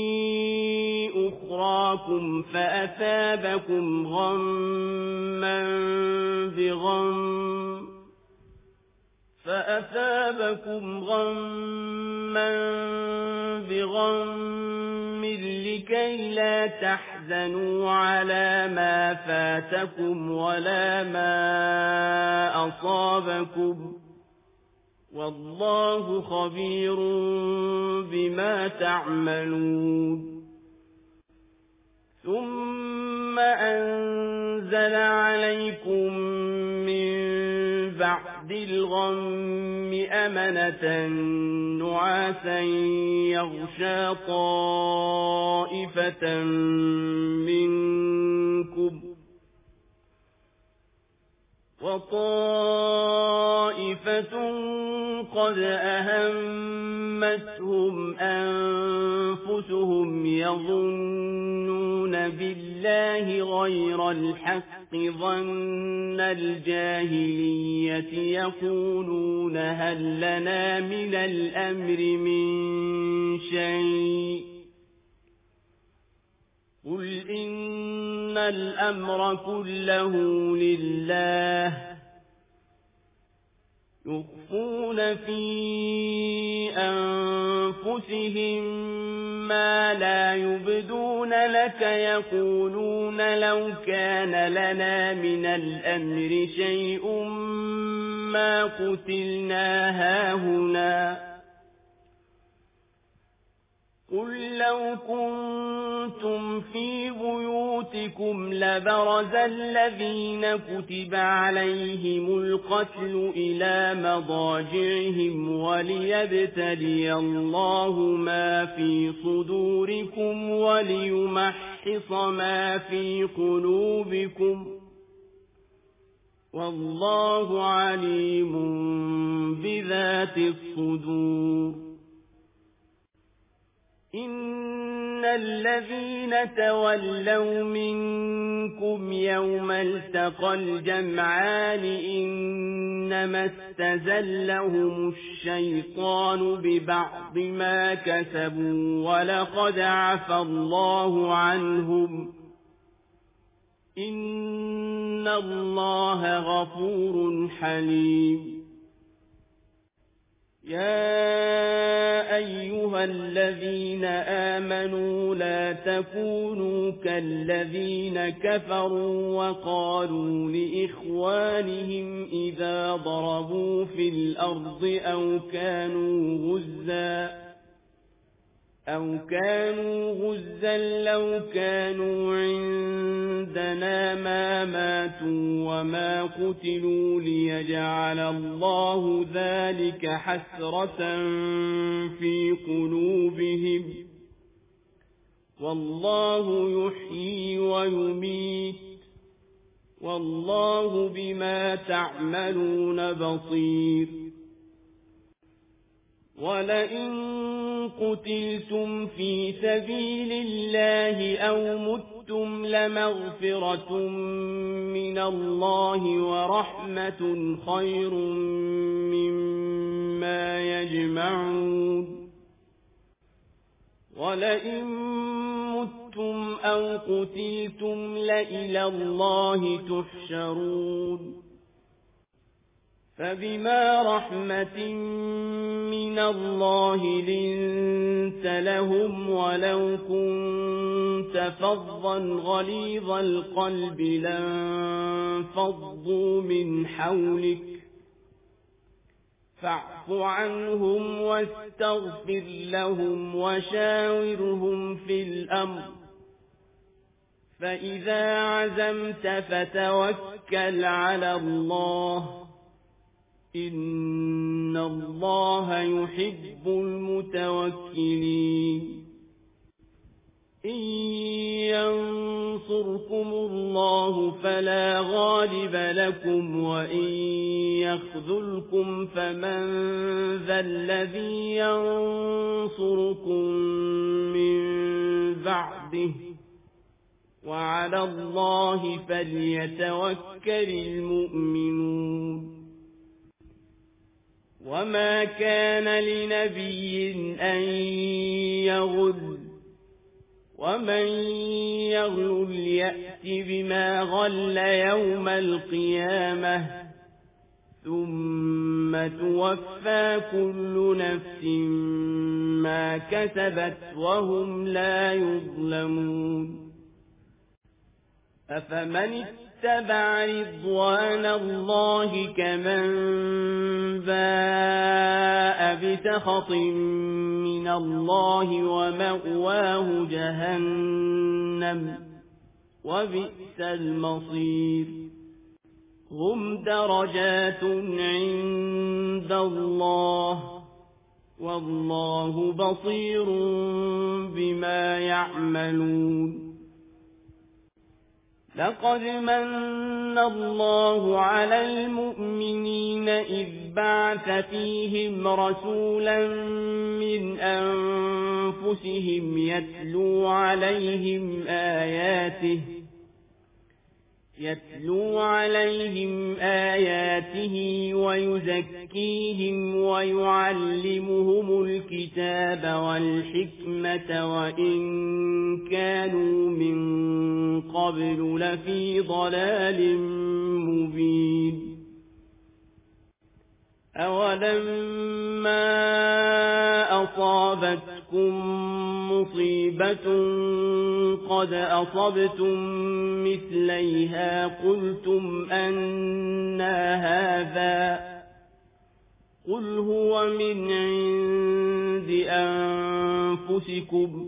أخراكم فأثابكم غما بغم فأثابكم غما بغم لكي لا تحزنوا على ما فاتكم ولا ما أصابكم والله خبير بما تعملون ثم أنزل عليكم من بعد الغم أمنة نعاسا يغشى طائفة منكم وطائفة قد أهمتهم أنفسهم يظنون بالله غير الحق ظن الجاهلية يقولون هل لنا من الأمر من شيء قل إن الأمر كله لله يخفون في أنفسهم ما لا يبدون لك يقولون لو كان لنا من الأمر شيء ما قتلنا هاهنا قل لو كنتم في بيوتكم لبرز الذين كتب عليهم القتل إلى مضاجعهم وليبتلي الله ما في صدوركم وليمحص ما في قلوبكم والله عليم بذات الصدور إن الذين تولوا منكم يوم التقى الجمعان إنما استزلهم الشيطان ببعض ما كسبوا ولقد عفى الله عنهم إن الله غفور حليم يا أيها أيها الذين آمنوا لا تكونوا كالذين كفروا وقالوا لإخوانهم إذا ضربوا في الأرض أو كانوا غزاً أو كانوا غزا لو كانوا عندنا ما ماتوا وما قتلوا ليجعل الله ذلك حسرة في قلوبهم والله يحيي ويميت والله بما تعملون بصير ولئن قتلتم في سبيل الله أو متم لمغفرة من الله ورحمة خير مما يجمعون ولئن متم أو قتلتم لإلى الله تحشرون فبما رحمة من الله لنت لهم ولو كنت فظا غليظ القلب لانفضوا من حولك فاعف عنهم واستغفر لهم وشاورهم في الأمر فإذا عزمت فتوكل على الله إن الله يحب المتوكلين إن ينصركم الله فلا غالب لكم وإن يخذلكم فمن ذا الذي ينصركم من بعده وعلى الله فليتوكل المؤمنون وما كان لنبي أن يغل ومن يغل يأت بما غل يوم القيامة ثم توفى كل نفس ما كسبت وهم لا يظلمون أفمن اتبع رضوان الله كمن باء بسخط من الله ومأواه جهنم وبئس المصير هم درجات عند الله والله بصير بما يعملون لقد من الله على المؤمنين إذ بعث فيهم رسولا من أنفسهم يتلو عليهم آياته يتلو عليهم آياته ويزكيهم ويعلمهم الكتاب والحكمة وإن كانوا من قبل لفي ضلال مبين أولما أصابتكم مصيبة قد أصبتم مثليها قلتم أنى هذا قل هو من عند أنفسكم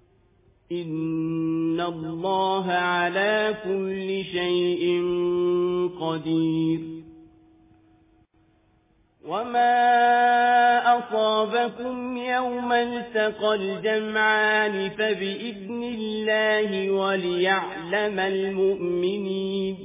إن الله على كل شيء قدير وما أصابكم يوم التقى الجمعان فبإذن الله وليعلم المؤمنين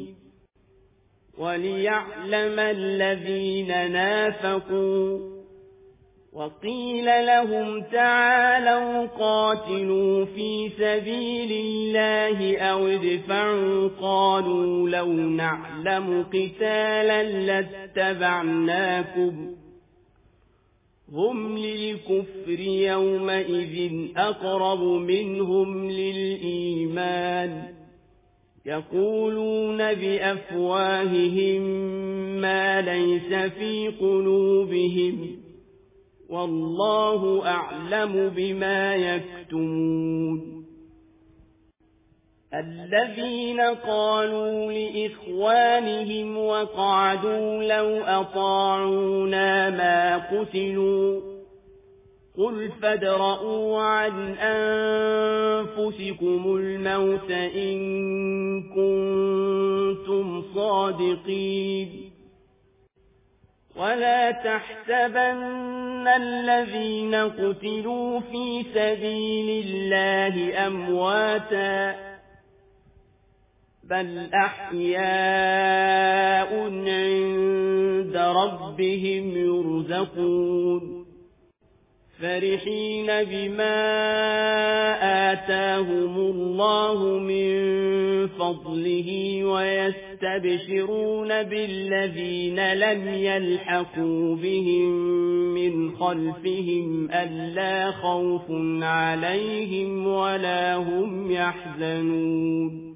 وليعلم الذين نافقوا وقيل لهم تعالوا قاتلوا في سبيل الله أو ادفعوا قالوا لو نعلم قتالا لاتبعناكم هم للكفر يومئذ أقرب منهم للإيمان يقولون بأفواههم ما ليس في قلوبهم والله أعلم بما يكتمون الذين قالوا لإخوانهم وقعدوا لو أطاعونا ما قتلوا قل فادرءوا عن أنفسكم الموت إن كنتم صادقين ولا تحسبن الذين قتلوا في سبيل الله أمواتا بل أحياء عند ربهم يرزقون فرحين بما آتاهم الله من فضله ويستبشرون بالذين لم يلحقوا بهم من خلفهم ألا خوف عليهم ولا هم يحزنون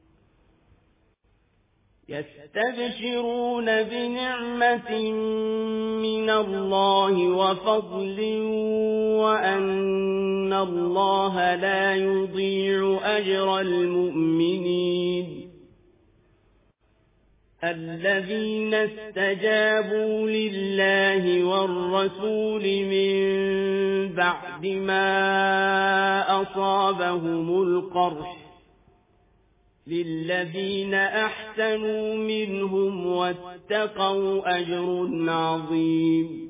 يستبشرون بنعمة من الله وفضل وأن الله لا يضيع أجر المؤمنين الذين استجابوا لله والرسول من بعد ما أصابهم القرح للذين أحسنوا منهم واتقوا أجر عظيم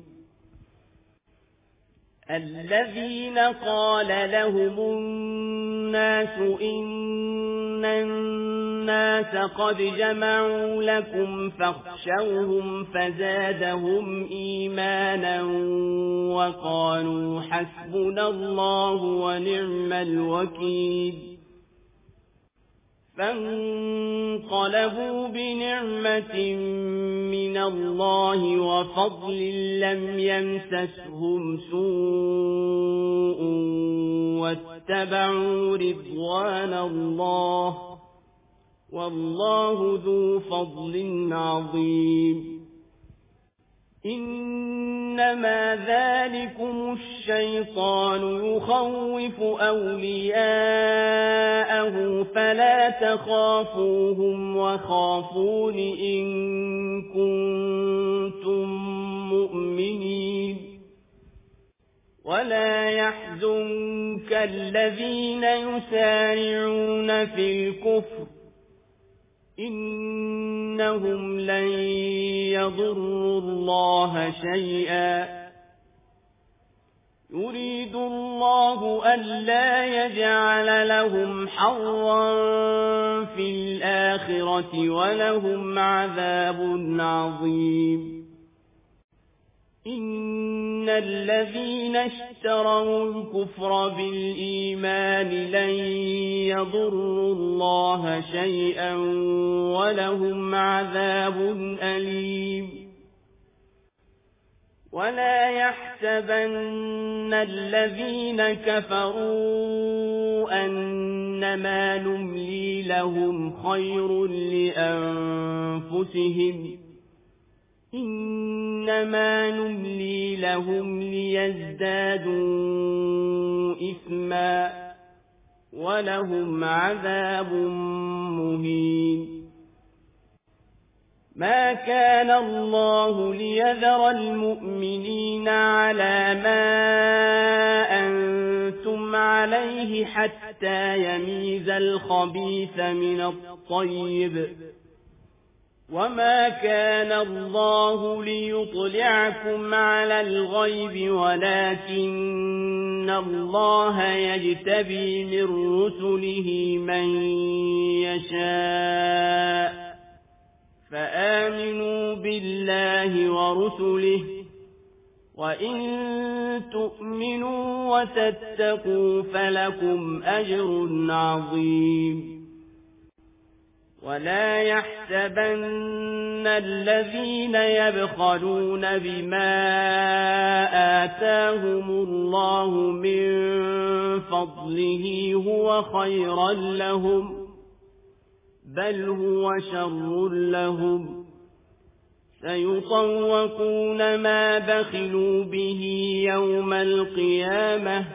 الذين قال لهم الناس إن الناس قد جمعوا لكم فاخشوهم فزادهم إيمانا وقالوا حسبنا الله ونعم الوكيل فانقلبوا بنعمة من الله وفضل لم يمسسهم سوء واتبعوا رضوان الله والله ذو فضل عظيم إنما ذلكم الشيطان يخوف أولياءه فلا تخافوهم وخافون إن كنتم مؤمنين ولا يحزنك الذين يسارعون في الكفر إنهم لن يضروا الله شيئا يريد الله ألا يجعل لهم حظا في الآخرة ولهم عذاب عظيم إن الذين اشتروا الكفر بالإيمان لن يضروا الله شيئا ولهم عذاب أليم ولا يحسبن الذين كفروا أنما نملي لهم خير لأنفسهم إنما نملي لهم ليزدادوا إثما ولهم عذاب مهين ما كان الله ليذر المؤمنين على ما أنتم عليه حتى يميز الخبيث من الطيب وما كان الله ليطلعكم على الغيب ولكن الله يجتبي من رسله من يشاء فآمنوا بالله ورسله وإن تؤمنوا وتتقوا فلكم أجر عظيم ولا يحسبن الذين يبخلون بما آتاهم الله من فضله هو خيرا لهم بل هو شر لهم سيطوقون ما بخلوا به يوم القيامة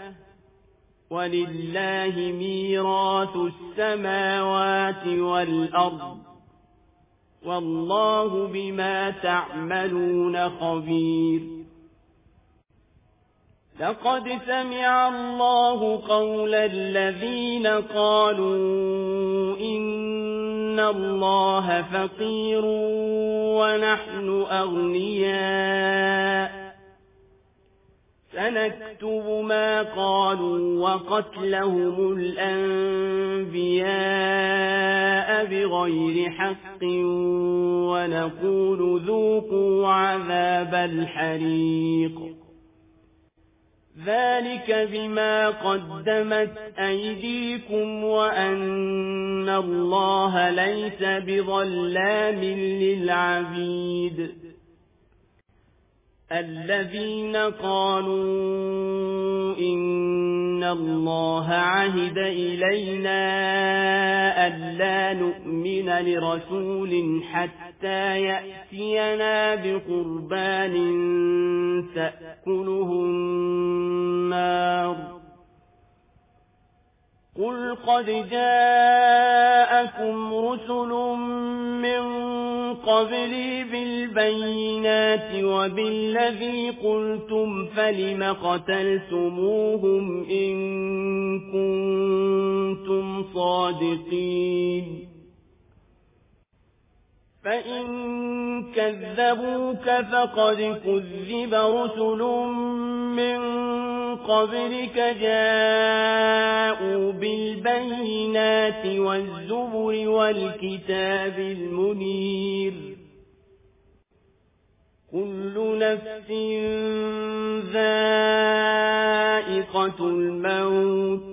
ولله ميراث السماوات والأرض والله بما تعملون خبير لقد سمع الله قول الذين قالوا إن الله فقير ونحن أغنياء سنكتب ما قالوا وقتلهم الأنبياء بغير حق ونقول ذوقوا عذاب الحريق ذلك بما قدمت أيديكم وأن الله ليس بظلام للعبيد الذين قالوا إن الله عهد إلينا ألا نؤمن لرسول حتى يأتينا بقربان تأكله النار قل قد جاءكم رسل من قبلي بالبينات وبالذي قلتم فلم قتلتموهم إن كنتم صادقين فإن كذبوك فقد كذب رسل من قبلك جاءوا بالبينات والزبر والكتاب المنير كل نفس ذائقة الموت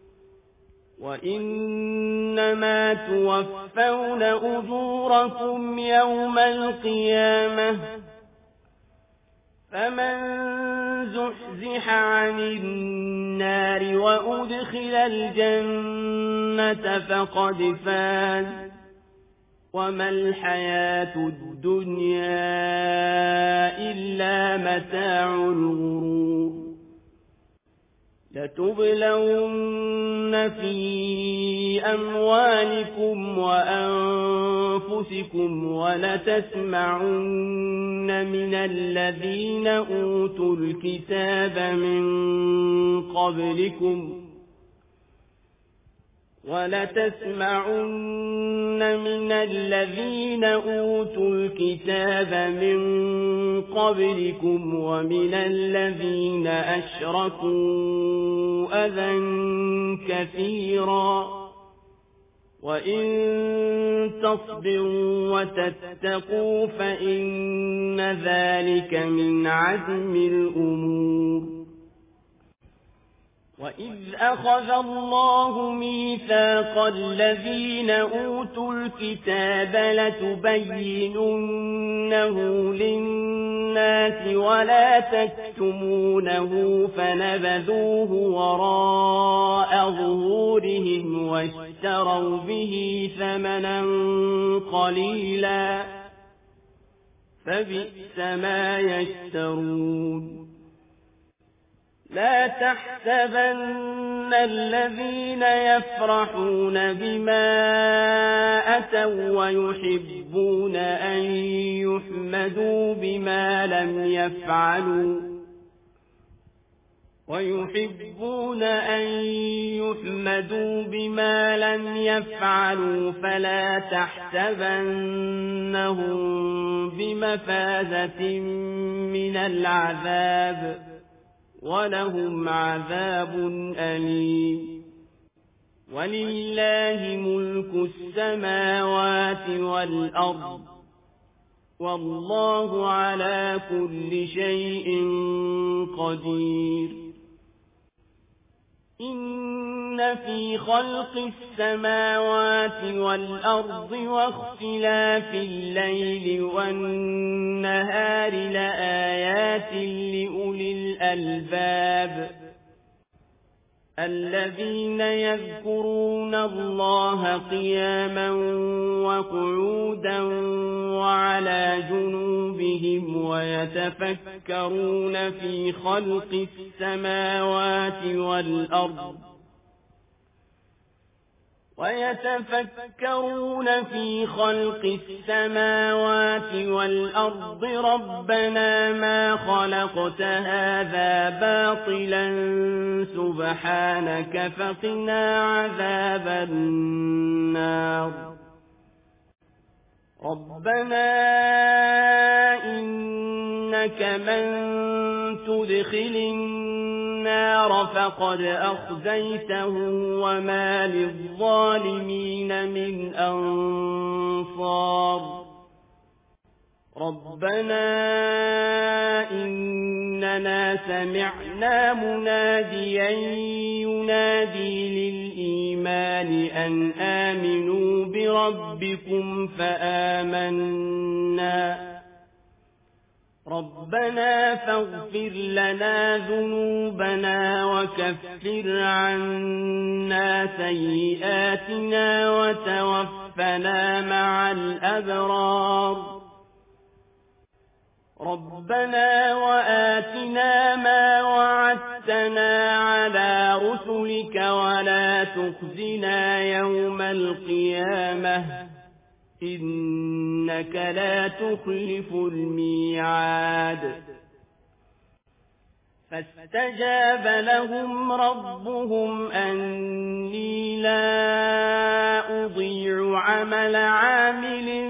وإنما توفون أجوركم يوم القيامة فمن زحزح عن النار وأدخل الجنة فقد فاز وما الحياة الدنيا إلا متاع الغرور لتبلون في أموالكم وأنفسكم ولتسمعن من الذين أوتوا الكتاب من قبلكم ولتسمعن من الذين أوتوا الكتاب من قبلكم ومن الذين أشركوا أذى كثيرا وإن تصبروا وتتقوا فإن ذلك من عزم الأمور وإذ أخذ الله ميثاق الذين أوتوا الكتاب لتبيننه للناس ولا تكتمونه فنبذوه وراء ظهورهم واشتروا به ثمنا قليلا فبئس ما يشترون لا تحسبن الذين يفرحون بما أتوا ويحبون أن يحمدوا بما لم يفعلوا ويحبون أن يحمدوا بما لم يفعلوا فلا تحسبنهم بمفازة من العذاب ولهم عذاب أليم ولله ملك السماوات والأرض والله على كل شيء قدير إن في خلق السماوات والأرض واختلاف الليل والنهار لآيات لأولي الألباب الذين يذكرون الله قياما وقعودا وعلى جنوبهم ويتفكرون في خلق السماوات والأرض ويتفكرون في خلق السماوات والأرض ربنا ما خلقت هذا باطلا سبحانك فقنا عذاب النار ربنا إنك من تدخل النار فقد أخزيته وما للظالمين من أنصار ربنا إننا سمعنا مناديا ينادي للإيمان أن آمنوا بربكم فآمنا ربنا فاغفر لنا ذنوبنا وكفر عنا سيئاتنا وتوفنا مع الأبرار ربنا وآتنا ما وعدتنا على رسلك ولا تخزنا يوم القيامة إنك لا تخلف الميعاد فاستجاب لهم ربهم أني لا أضيع عمل عامل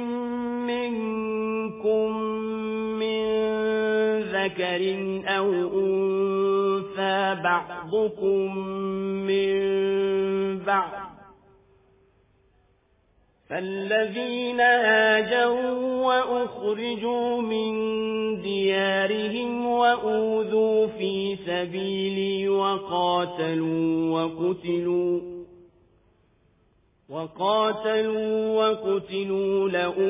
منكم من ذكر أو أنثى بعضكم من بعض فالذين هاجروا وأخرجوا من ديارهم وأوذوا في سبيلي وقاتلوا وقتلوا وقاتلوا وقتلوا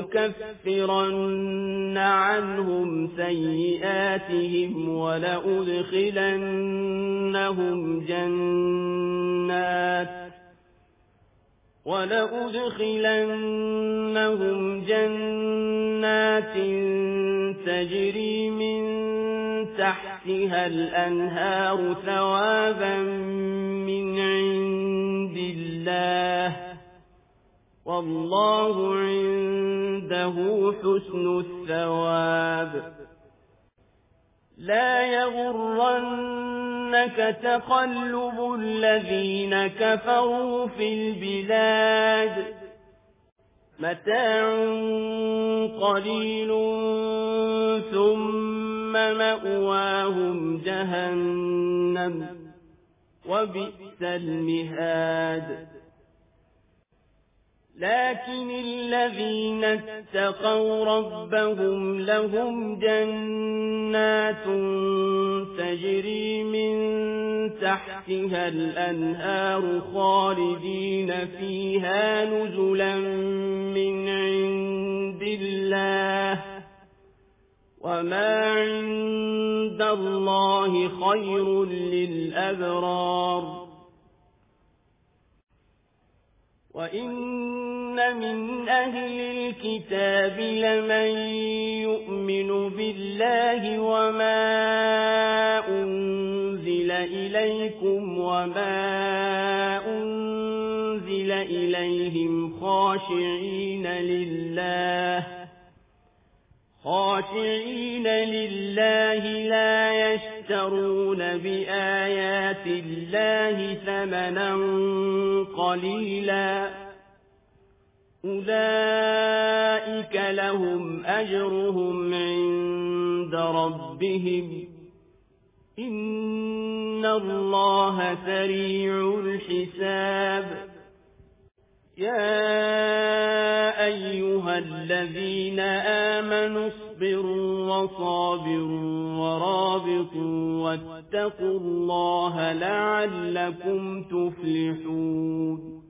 لأكفرن عنهم سيئاتهم ولأدخلنهم جنات ولأدخلنهم جنات تجري من تحتها الأنهار ثوابا من عند الله والله عنده حسن الثواب لا يغرنك تقلب الذين كفروا في البلاد متاع قليل ثم مأواهم جهنم وبئس المهاد لكن الذين اتقوا ربهم لهم جنات تجري من تحتها الأنهار خالدين فيها نزلا من عند الله وما عند الله خير للأبرار وإن من أهل الكتاب لمن يؤمن بالله وما أنزل إليكم وما أنزل إليهم خاشعين لله خاشعين لله لا يشترون بآيات الله ثمنا قليلا أولئك لهم أجرهم عند ربهم إن الله سريع الحساب يا أيها الذين آمنوا اصبروا وصابروا ورابطوا واتقوا الله لعلكم تفلحون